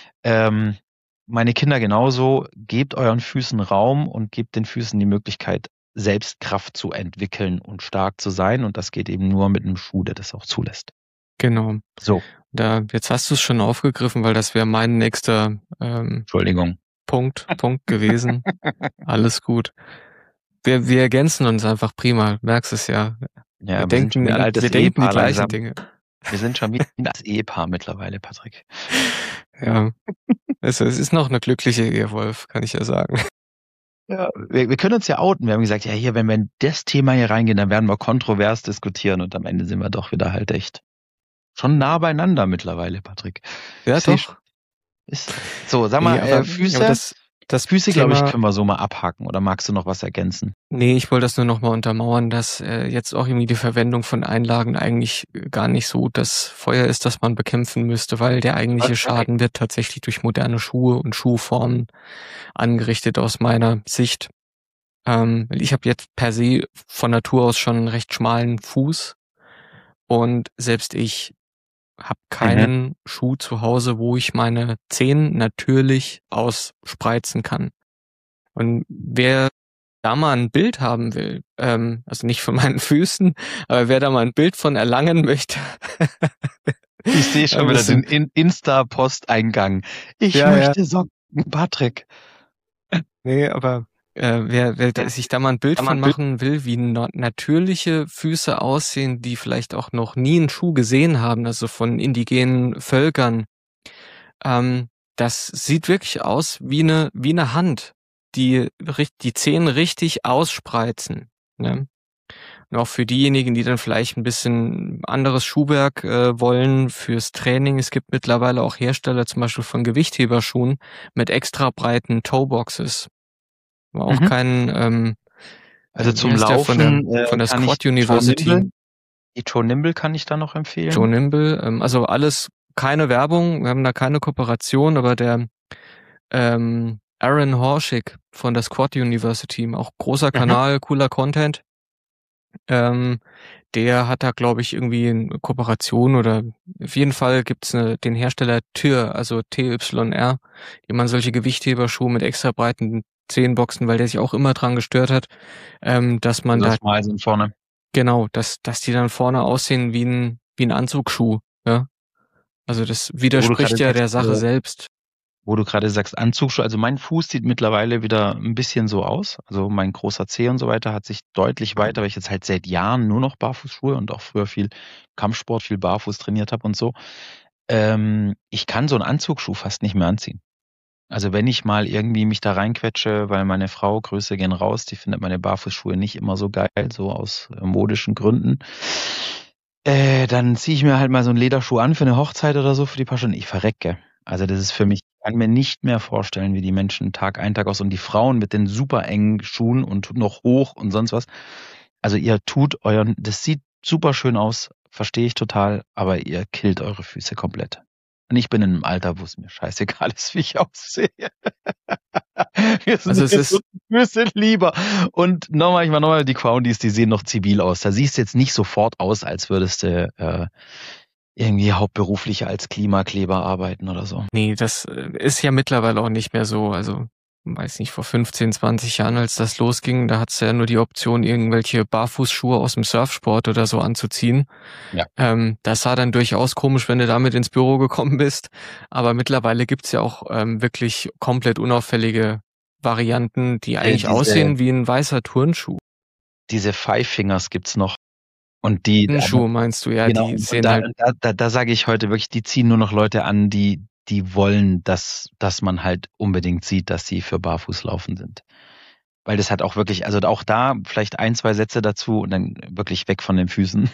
Meine Kinder genauso, gebt euren Füßen Raum und gebt den Füßen die Möglichkeit, selbst Kraft zu entwickeln und stark zu sein, und das geht eben nur mit einem Schuh, der das auch zulässt. Genau. So. Jetzt hast du es schon aufgegriffen, weil das wäre mein nächster Entschuldigung. Punkt gewesen. Alles gut. Wir ergänzen uns einfach prima, merkst es ja. Ja, wir denken die gleichen Dinge. Wir sind schon wie ein Ehepaar mittlerweile, Patrick. Ja, es ist noch eine glückliche Ehe, Wolf, kann ich ja sagen. Ja, wir können uns ja outen. Wir haben gesagt, ja hier, wenn wir in das Thema hier reingehen, dann werden wir kontrovers diskutieren, und am Ende sind wir doch wieder halt echt schon nah beieinander mittlerweile, Patrick. Ja, doch. So, sag mal, Füße. Aber das Füße, glaube ich, können wir so mal abhaken. Oder magst du noch was ergänzen? Nee, ich wollte das nur noch mal untermauern, dass jetzt auch irgendwie die Verwendung von Einlagen eigentlich gar nicht so das Feuer ist, das man bekämpfen müsste, weil der eigentliche Schaden wird tatsächlich durch moderne Schuhe und Schuhformen angerichtet aus meiner Sicht. Ich habe jetzt per se von Natur aus schon einen recht schmalen Fuß, und selbst ich habe keinen Schuh zu Hause, wo ich meine Zehen natürlich ausspreizen kann. Und wer da mal ein Bild haben will, also nicht von meinen Füßen, aber wer da mal ein Bild von erlangen möchte. Ich sehe schon wieder den Insta-Posteingang. Ich möchte Socken, Patrick. Nee, aber wer sich da mal ein Bild von machen will, wie natürliche Füße aussehen, die vielleicht auch noch nie einen Schuh gesehen haben, also von indigenen Völkern, das sieht wirklich aus wie eine Hand, die Zehen richtig ausspreizen. Ne? Und auch für diejenigen, die dann vielleicht ein bisschen anderes Schuhwerk wollen fürs Training. Es gibt mittlerweile auch Hersteller zum Beispiel von Gewichtheberschuhen mit extra breiten Toeboxes. War auch kein also zum Laufen von der Squat University. Die Joe Nimble kann ich da noch empfehlen. Joe Nimble, also alles keine Werbung, wir haben da keine Kooperation, aber der Aaron Horschig von der Squat University, auch großer Kanal, cooler Content. Der hat da, glaube ich, irgendwie eine Kooperation oder auf jeden Fall gibt's den Hersteller TYR, also TYR, die man solche Gewichtheberschuhe mit extra breiten Zehenboxen, weil der sich auch immer dran gestört hat, dass man das mal sind vorne. Genau, dass die dann vorne aussehen wie ein Anzugsschuh, ja. Also das widerspricht ja der Sache selbst. Wo du gerade sagst Anzugsschuh, also mein Fuß sieht mittlerweile wieder ein bisschen so aus. Also mein großer Zeh und so weiter hat sich deutlich weiter, weil ich jetzt halt seit Jahren nur noch Barfußschuhe und auch früher viel Kampfsport, viel Barfuß trainiert habe und so. Ich kann so einen Anzugsschuh fast nicht mehr anziehen. Also wenn ich mal irgendwie mich da reinquetsche, weil meine Frau, Grüße gehen raus, die findet meine Barfußschuhe nicht immer so geil, so aus modischen Gründen. Dann ziehe ich mir halt mal so einen Lederschuh an für eine Hochzeit oder so für die paar Stunden. Ich verrecke. Also das ist für mich, ich kann mir nicht mehr vorstellen, wie die Menschen Tag ein, Tag aus und die Frauen mit den super engen Schuhen und noch hoch und sonst was. Also ihr das sieht super schön aus, verstehe ich total, aber ihr killt eure Füße komplett. Und ich bin in einem Alter, wo es mir scheißegal ist, wie ich aussehe. Mir sind also Füße lieber. Und nochmal, die Crowdies, die sehen noch zivil aus. Da siehst du jetzt nicht sofort aus, als würdest du irgendwie hauptberuflich als Klimakleber arbeiten oder so. Nee, das ist ja mittlerweile auch nicht mehr so. Also, weiß nicht, vor 15, 20 Jahren, als das losging, da hat's ja nur die Option, irgendwelche Barfußschuhe aus dem Surfsport oder so anzuziehen. Ja. Das sah dann durchaus komisch, wenn du damit ins Büro gekommen bist. Aber mittlerweile gibt's ja auch wirklich komplett unauffällige Varianten, die eigentlich aussehen wie ein weißer Turnschuh. Diese Five Fingers gibt's noch. Und die Schuhe meinst du, ja, genau, die sehen da sage ich heute wirklich, die ziehen nur noch Leute an, die wollen, dass man halt unbedingt sieht, dass sie für Barfußlaufen sind. Weil das hat auch wirklich, also auch da vielleicht 1, 2 Sätze dazu und dann wirklich weg von den Füßen.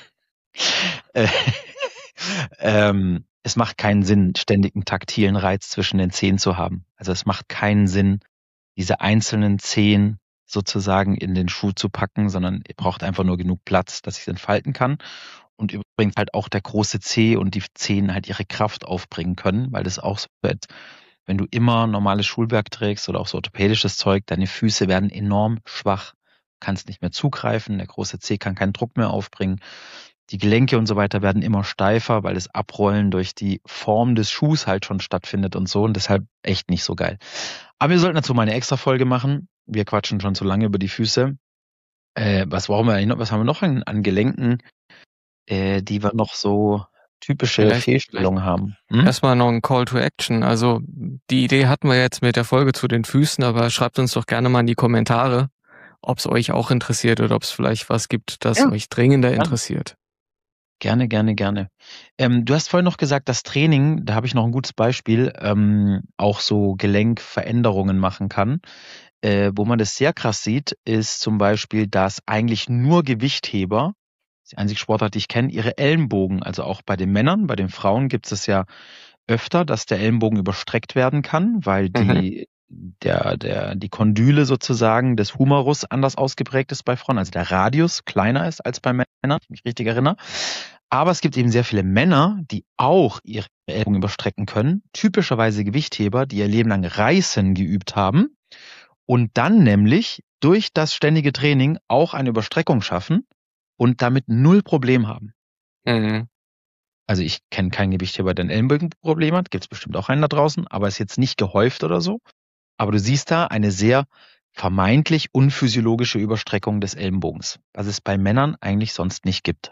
Es macht keinen Sinn, ständig einen taktilen Reiz zwischen den Zehen zu haben. Also es macht keinen Sinn, diese einzelnen Zehen sozusagen in den Schuh zu packen, sondern ihr braucht einfach nur genug Platz, dass ich es entfalten kann. Und übrigens halt auch der große Zeh und die Zehen halt ihre Kraft aufbringen können, weil das auch so wird, wenn du immer normales Schuhwerk trägst oder auch so orthopädisches Zeug, deine Füße werden enorm schwach, kannst nicht mehr zugreifen, der große Zeh kann keinen Druck mehr aufbringen. Die Gelenke und so weiter werden immer steifer, weil das Abrollen durch die Form des Schuhs halt schon stattfindet und so und deshalb echt nicht so geil. Aber wir sollten dazu mal eine extra Folge machen. Wir quatschen schon zu lange über die Füße. Was brauchen wir eigentlich noch? Was haben wir noch an Gelenken, die wir noch so typische Fehlstellungen haben? Erstmal noch ein Call to Action. Also die Idee hatten wir jetzt mit der Folge zu den Füßen, aber schreibt uns doch gerne mal in die Kommentare, ob es euch auch interessiert oder ob es vielleicht was gibt, das euch dringender interessiert. Gerne. Du hast vorhin noch gesagt, das Training, da habe ich noch ein gutes Beispiel, auch so Gelenkveränderungen machen kann. Wo man das sehr krass sieht, ist zum Beispiel, dass eigentlich nur Gewichtheber, die einzige Sportart, die ich kenne, ihre Ellenbogen, also auch bei den Männern, bei den Frauen gibt es ja öfter, dass der Ellenbogen überstreckt werden kann, weil die Kondyle sozusagen des Humerus anders ausgeprägt ist bei Frauen, also der Radius kleiner ist als bei Männern, wenn ich mich richtig erinnere. Aber es gibt eben sehr viele Männer, die auch ihre Ellbogen überstrecken können, typischerweise Gewichtheber, die ihr Leben lang Reißen geübt haben und dann nämlich durch das ständige Training auch eine Überstreckung schaffen und damit 0 Problem haben. Mhm. Also ich kenne keinen Gewichtheber, der ein Ellenbogenproblem hat, gibt es bestimmt auch einen da draußen, aber ist jetzt nicht gehäuft oder so. Aber du siehst da eine sehr vermeintlich unphysiologische Überstreckung des Ellenbogens, was es bei Männern eigentlich sonst nicht gibt.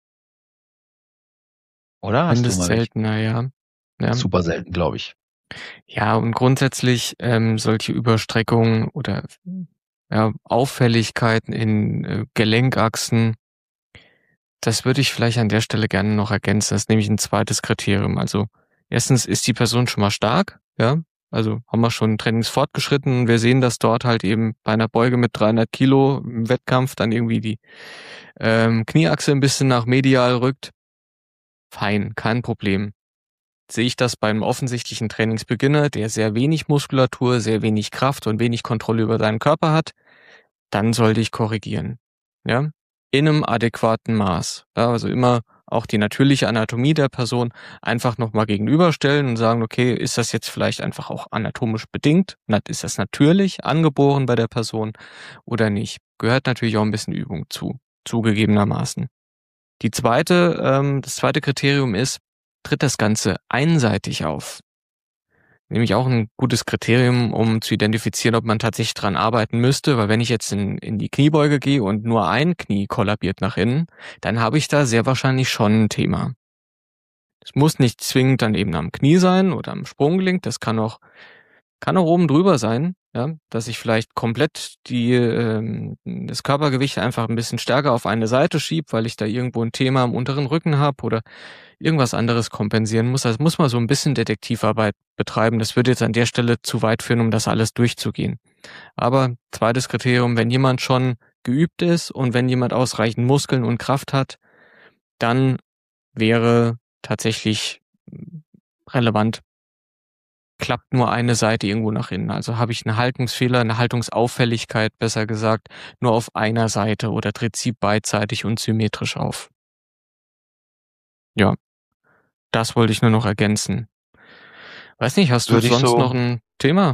Oder? Hast du Zumindest mal welche? seltener, ja. Ja. Super selten, glaube ich. Ja, und grundsätzlich solche Überstreckungen oder Auffälligkeiten in Gelenkachsen, das würde ich vielleicht an der Stelle gerne noch ergänzen. Das ist nämlich ein zweites Kriterium. Also erstens ist die Person schon mal stark, ja. Also haben wir schon trainingsfortgeschritten. Wir sehen, dass dort halt eben bei einer Beuge mit 300 Kilo im Wettkampf dann irgendwie die Knieachse ein bisschen nach medial rückt. Fein, kein Problem. Sehe ich das beim offensichtlichen Trainingsbeginner, der sehr wenig Muskulatur, sehr wenig Kraft und wenig Kontrolle über seinen Körper hat, dann sollte ich korrigieren. Ja? In einem adäquaten Maß. Ja, also immer auch die natürliche Anatomie der Person einfach nochmal gegenüberstellen und sagen, okay, ist das jetzt vielleicht einfach auch anatomisch bedingt? Ist das natürlich angeboren bei der Person oder nicht? Gehört natürlich auch ein bisschen Übung zugegebenermaßen. Das zweite Kriterium ist, tritt das Ganze einseitig auf? Nämlich auch ein gutes Kriterium, um zu identifizieren, ob man tatsächlich dran arbeiten müsste, weil wenn ich jetzt in die Kniebeuge gehe und nur ein Knie kollabiert nach innen, dann habe ich da sehr wahrscheinlich schon ein Thema. Es muss nicht zwingend dann eben am Knie sein oder am Sprunggelenk, das kann auch oben drüber sein, ja, dass ich vielleicht komplett das Körpergewicht einfach ein bisschen stärker auf eine Seite schiebe, weil ich da irgendwo ein Thema am unteren Rücken habe oder irgendwas anderes kompensieren muss. Also muss man so ein bisschen Detektivarbeit betreiben. Das würde jetzt an der Stelle zu weit führen, um das alles durchzugehen. Aber zweites Kriterium, wenn jemand schon geübt ist und wenn jemand ausreichend Muskeln und Kraft hat, dann wäre tatsächlich relevant, klappt nur eine Seite irgendwo nach innen. Also habe ich einen Haltungsfehler, eine Haltungsauffälligkeit, besser gesagt, nur auf einer Seite oder tritt sie beidseitig und symmetrisch auf. Ja, das wollte ich nur noch ergänzen. Weiß nicht, hast du Würde ich sonst so. noch ein Thema?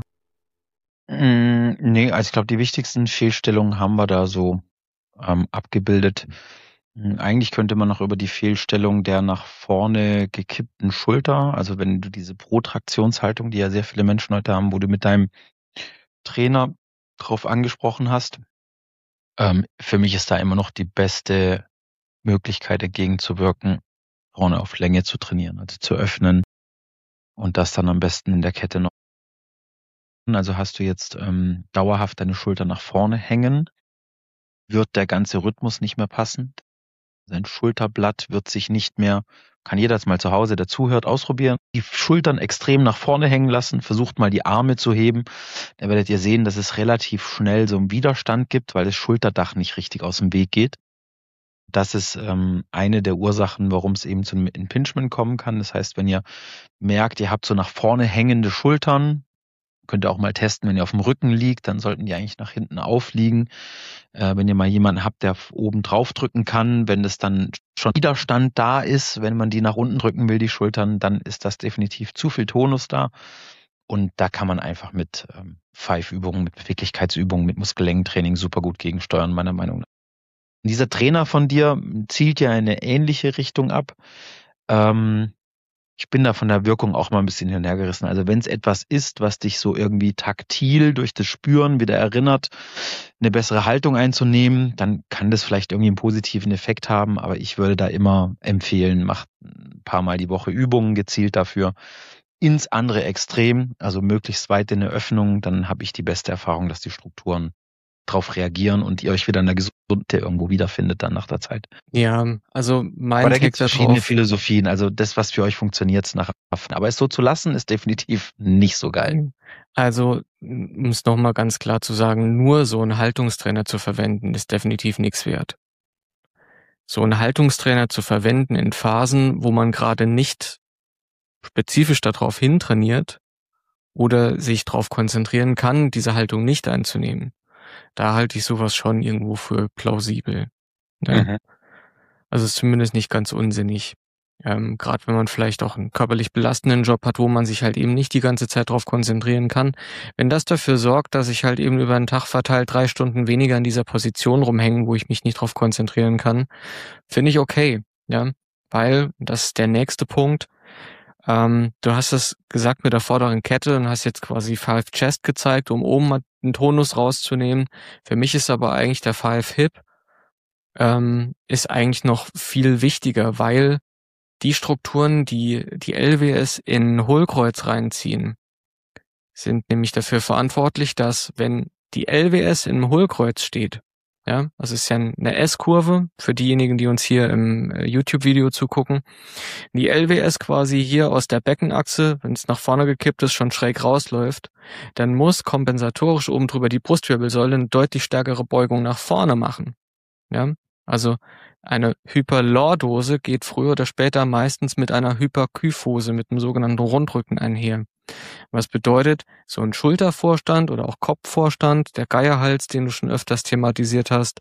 Nee, also ich glaube, die wichtigsten Fehlstellungen haben wir da so abgebildet. Eigentlich könnte man noch über die Fehlstellung der nach vorne gekippten Schulter, also wenn du diese Protraktionshaltung, die ja sehr viele Menschen heute haben, wo du mit deinem Trainer drauf angesprochen hast. Für mich ist da immer noch die beste Möglichkeit entgegenzuwirken, vorne auf Länge zu trainieren, also zu öffnen und das dann am besten in der Kette noch. Also hast du jetzt dauerhaft deine Schulter nach vorne hängen, wird der ganze Rhythmus nicht mehr passen. Sein Schulterblatt wird sich nicht mehr, kann jeder jetzt mal zu Hause, der zuhört, ausprobieren. Die Schultern extrem nach vorne hängen lassen, versucht mal die Arme zu heben. Da werdet ihr sehen, dass es relativ schnell so einen Widerstand gibt, weil das Schulterdach nicht richtig aus dem Weg geht. Das ist eine der Ursachen, warum es eben zu einem Impingement kommen kann. Das heißt, wenn ihr merkt, ihr habt so nach vorne hängende Schultern, könnt ihr auch mal testen, wenn ihr auf dem Rücken liegt, dann sollten die eigentlich nach hinten aufliegen. Wenn ihr mal jemanden habt, der oben drauf drücken kann, wenn es dann schon Widerstand da ist, wenn man die nach unten drücken will, die Schultern, dann ist das definitiv zu viel Tonus da. Und da kann man einfach mit Pfeifübungen, mit Beweglichkeitsübungen, mit Muskellängentraining super gut gegensteuern, meiner Meinung nach. Dieser Trainer von dir zielt ja in eine ähnliche Richtung ab. Ich bin da von der Wirkung auch mal ein bisschen hinhergerissen. Also wenn es etwas ist, was dich so irgendwie taktil durch das Spüren wieder erinnert, eine bessere Haltung einzunehmen, dann kann das vielleicht irgendwie einen positiven Effekt haben. Aber ich würde da immer empfehlen, macht ein paar Mal die Woche Übungen gezielt dafür. Ins andere Extrem, also möglichst weit in eine Öffnung, dann habe ich die beste Erfahrung, dass die Strukturen drauf reagieren und ihr euch wieder in der Gesundheit irgendwo wiederfindet dann nach der Zeit. Ja, also Aber mein da Take gibt es verschiedene darauf. Philosophien. Also das, was für euch funktioniert, ist nach. Aber es so zu lassen, ist definitiv nicht so geil. Also, um es nochmal ganz klar zu sagen, nur so einen Haltungstrainer zu verwenden, ist definitiv nichts wert. So einen Haltungstrainer zu verwenden in Phasen, wo man gerade nicht spezifisch darauf hintrainiert oder sich darauf konzentrieren kann, diese Haltung nicht einzunehmen. Da halte ich sowas schon irgendwo für plausibel. Ne? Mhm. Also ist zumindest nicht ganz unsinnig. Gerade wenn man vielleicht auch einen körperlich belastenden Job hat, wo man sich halt eben nicht die ganze Zeit drauf konzentrieren kann. Wenn das dafür sorgt, dass ich halt eben über den Tag verteilt 3 Stunden weniger in dieser Position rumhängen, wo ich mich nicht drauf konzentrieren kann, finde ich okay. Ja, weil das ist der nächste Punkt. Du hast es gesagt mit der vorderen Kette und hast jetzt quasi Five Chest gezeigt, um oben mal den Tonus rauszunehmen. Für mich ist aber eigentlich der Five Hip ist eigentlich noch viel wichtiger, weil die Strukturen, die die LWS in Hohlkreuz reinziehen, sind nämlich dafür verantwortlich, dass wenn die LWS im Hohlkreuz steht, ja, also es ist ja eine S-Kurve für diejenigen, die uns hier im YouTube-Video zugucken, die LWS quasi hier aus der Beckenachse, wenn es nach vorne gekippt ist, schon schräg rausläuft, dann muss kompensatorisch oben drüber die Brustwirbelsäule eine deutlich stärkere Beugung nach vorne machen. Ja, also eine Hyperlordose geht früher oder später meistens mit einer Hyperkyphose, mit einem sogenannten Rundrücken einher. Was bedeutet, so ein Schultervorstand oder auch Kopfvorstand, der Geierhals, den du schon öfters thematisiert hast,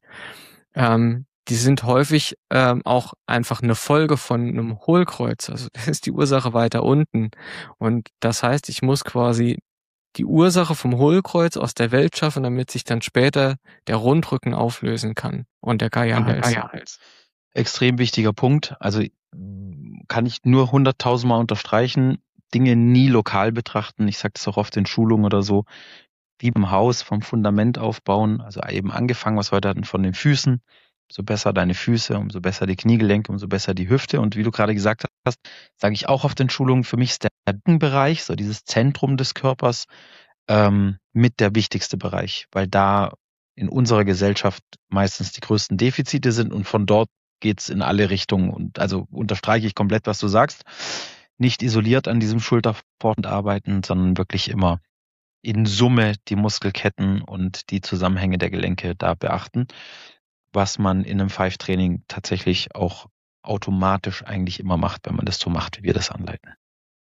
die sind häufig auch einfach eine Folge von einem Hohlkreuz. Also das ist die Ursache weiter unten. Und das heißt, ich muss quasi die Ursache vom Hohlkreuz aus der Welt schaffen, damit sich dann später der Rundrücken auflösen kann und der Geierhals. Extrem wichtiger Punkt. Also kann ich nur 100.000 Mal unterstreichen. Dinge nie lokal betrachten. Ich sage das auch oft in Schulungen oder so. Wie im Haus vom Fundament aufbauen. Also eben angefangen, was wir heute hatten, von den Füßen. Umso besser deine Füße, umso besser die Kniegelenke, umso besser die Hüfte. Und wie du gerade gesagt hast, sage ich auch oft in Schulungen, für mich ist der Beckenbereich, so dieses Zentrum des Körpers, mit der wichtigste Bereich, weil da in unserer Gesellschaft meistens die größten Defizite sind und von dort geht's in alle Richtungen. Und also unterstreiche ich komplett, was du sagst. Nicht isoliert an diesem Schultervorstand arbeiten, sondern wirklich immer in Summe die Muskelketten und die Zusammenhänge der Gelenke da beachten, was man in einem Five-Training tatsächlich auch automatisch eigentlich immer macht, wenn man das so macht, wie wir das anleiten.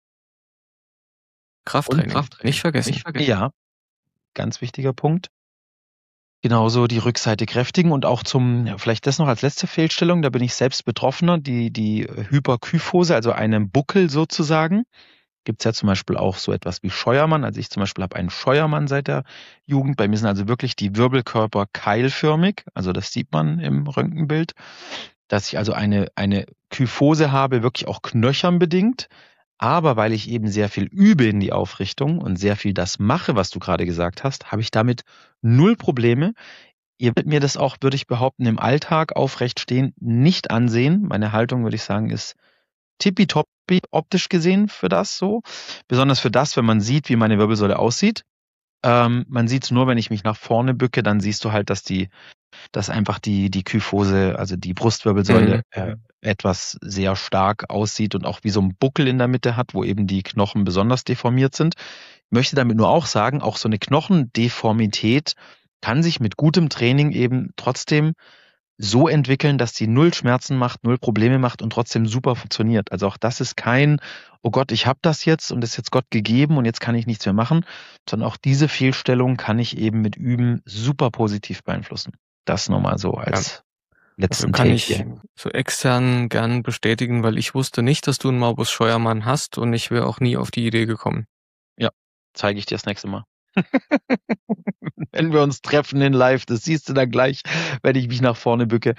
Krafttraining. Nicht vergessen. Ja, ganz wichtiger Punkt. Genauso die Rückseite kräftigen und auch vielleicht das noch als letzte Fehlstellung, da bin ich selbst Betroffener, die Hyperkyphose, also einen Buckel sozusagen. Gibt's ja zum Beispiel auch so etwas wie Scheuermann. Also ich zum Beispiel habe einen Scheuermann seit der Jugend. Bei mir sind also wirklich die Wirbelkörper keilförmig. Also das sieht man im Röntgenbild. Dass ich also eine Kyphose habe, wirklich auch knöchern bedingt. Aber weil ich eben sehr viel übe in die Aufrichtung und sehr viel das mache, was du gerade gesagt hast, habe ich damit 0 Probleme. Ihr werdet mir das auch, würde ich behaupten, im Alltag aufrecht stehen nicht ansehen. Meine Haltung, würde ich sagen, ist tippitoppi optisch gesehen für das so. Besonders für das, wenn man sieht, wie meine Wirbelsäule aussieht. Man sieht es nur, wenn ich mich nach vorne bücke, dann siehst du halt, dass einfach die Kyphose, also die Brustwirbelsäule, etwas sehr stark aussieht und auch wie so ein Buckel in der Mitte hat, wo eben die Knochen besonders deformiert sind. Ich möchte damit nur auch sagen, auch so eine Knochendeformität kann sich mit gutem Training eben trotzdem so entwickeln, dass die 0 Schmerzen macht, 0 Probleme macht und trotzdem super funktioniert. Also auch das ist kein, oh Gott, ich habe das jetzt und das ist jetzt Gott gegeben und jetzt kann ich nichts mehr machen, sondern auch diese Fehlstellung kann ich eben mit Üben super positiv beeinflussen. Das nochmal so als letzten kann Take ich hier. so extern gern bestätigen, weil ich wusste nicht, dass du einen Morbus Scheuermann hast und ich wäre auch nie auf die Idee gekommen. Ja, zeige ich dir das nächste Mal. Wenn wir uns treffen in Live, das siehst du dann gleich, wenn ich mich nach vorne bücke.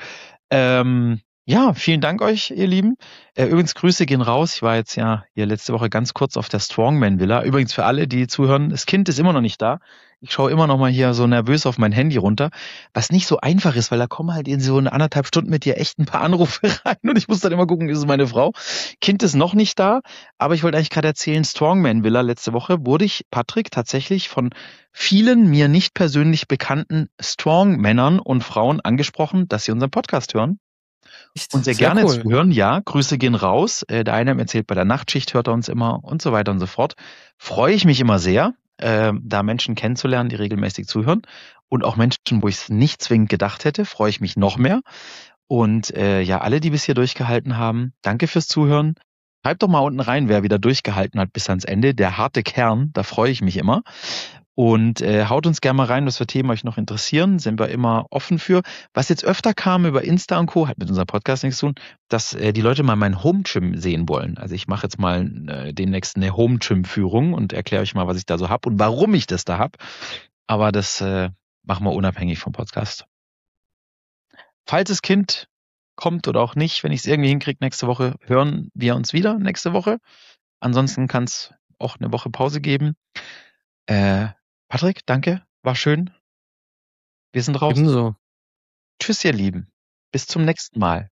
Ja, vielen Dank euch, ihr Lieben. Übrigens, Grüße gehen raus. Ich war jetzt ja hier letzte Woche ganz kurz auf der Strongman Villa. Übrigens für alle, die zuhören, das Kind ist immer noch nicht da. Ich schaue immer noch mal hier so nervös auf mein Handy runter, was nicht so einfach ist, weil da kommen halt in so 1,5 Stunden mit dir echt ein paar Anrufe rein und ich muss dann immer gucken, ist es meine Frau? Kind ist noch nicht da, aber ich wollte eigentlich gerade erzählen, Strongman Villa letzte Woche wurde ich, Patrick, tatsächlich von vielen mir nicht persönlich bekannten Strongmännern und Frauen angesprochen, dass sie unseren Podcast hören. Und sehr gerne cool. zuhören, ja, Grüße gehen raus. Der eine erzählt, bei der Nachtschicht hört er uns immer und so weiter und so fort. Freue ich mich immer sehr, da Menschen kennenzulernen, die regelmäßig zuhören. Und auch Menschen, wo ich es nicht zwingend gedacht hätte, freue ich mich noch mehr. Und ja, alle, die bis hier durchgehalten haben, danke fürs Zuhören. Schreibt doch mal unten rein, wer wieder durchgehalten hat bis ans Ende. Der harte Kern, da freue ich mich immer. Und haut uns gerne mal rein, was für Themen euch noch interessieren. Sind wir immer offen für. Was jetzt öfter kam über Insta und Co., hat mit unserem Podcast nichts zu tun, dass die Leute mal meinen Home-Gym sehen wollen. Also ich mache jetzt mal demnächst eine Home-Gym-Führung und erkläre euch mal, was ich da so habe und warum ich das da habe. Aber das machen wir unabhängig vom Podcast. Falls das Kind kommt oder auch nicht, wenn ich es irgendwie hinkriege nächste Woche, hören wir uns wieder nächste Woche. Ansonsten kann es auch eine Woche Pause geben. Patrick, danke War schön. Wir sind raus. Ebenso. Tschüss, ihr Lieben. Bis zum nächsten Mal.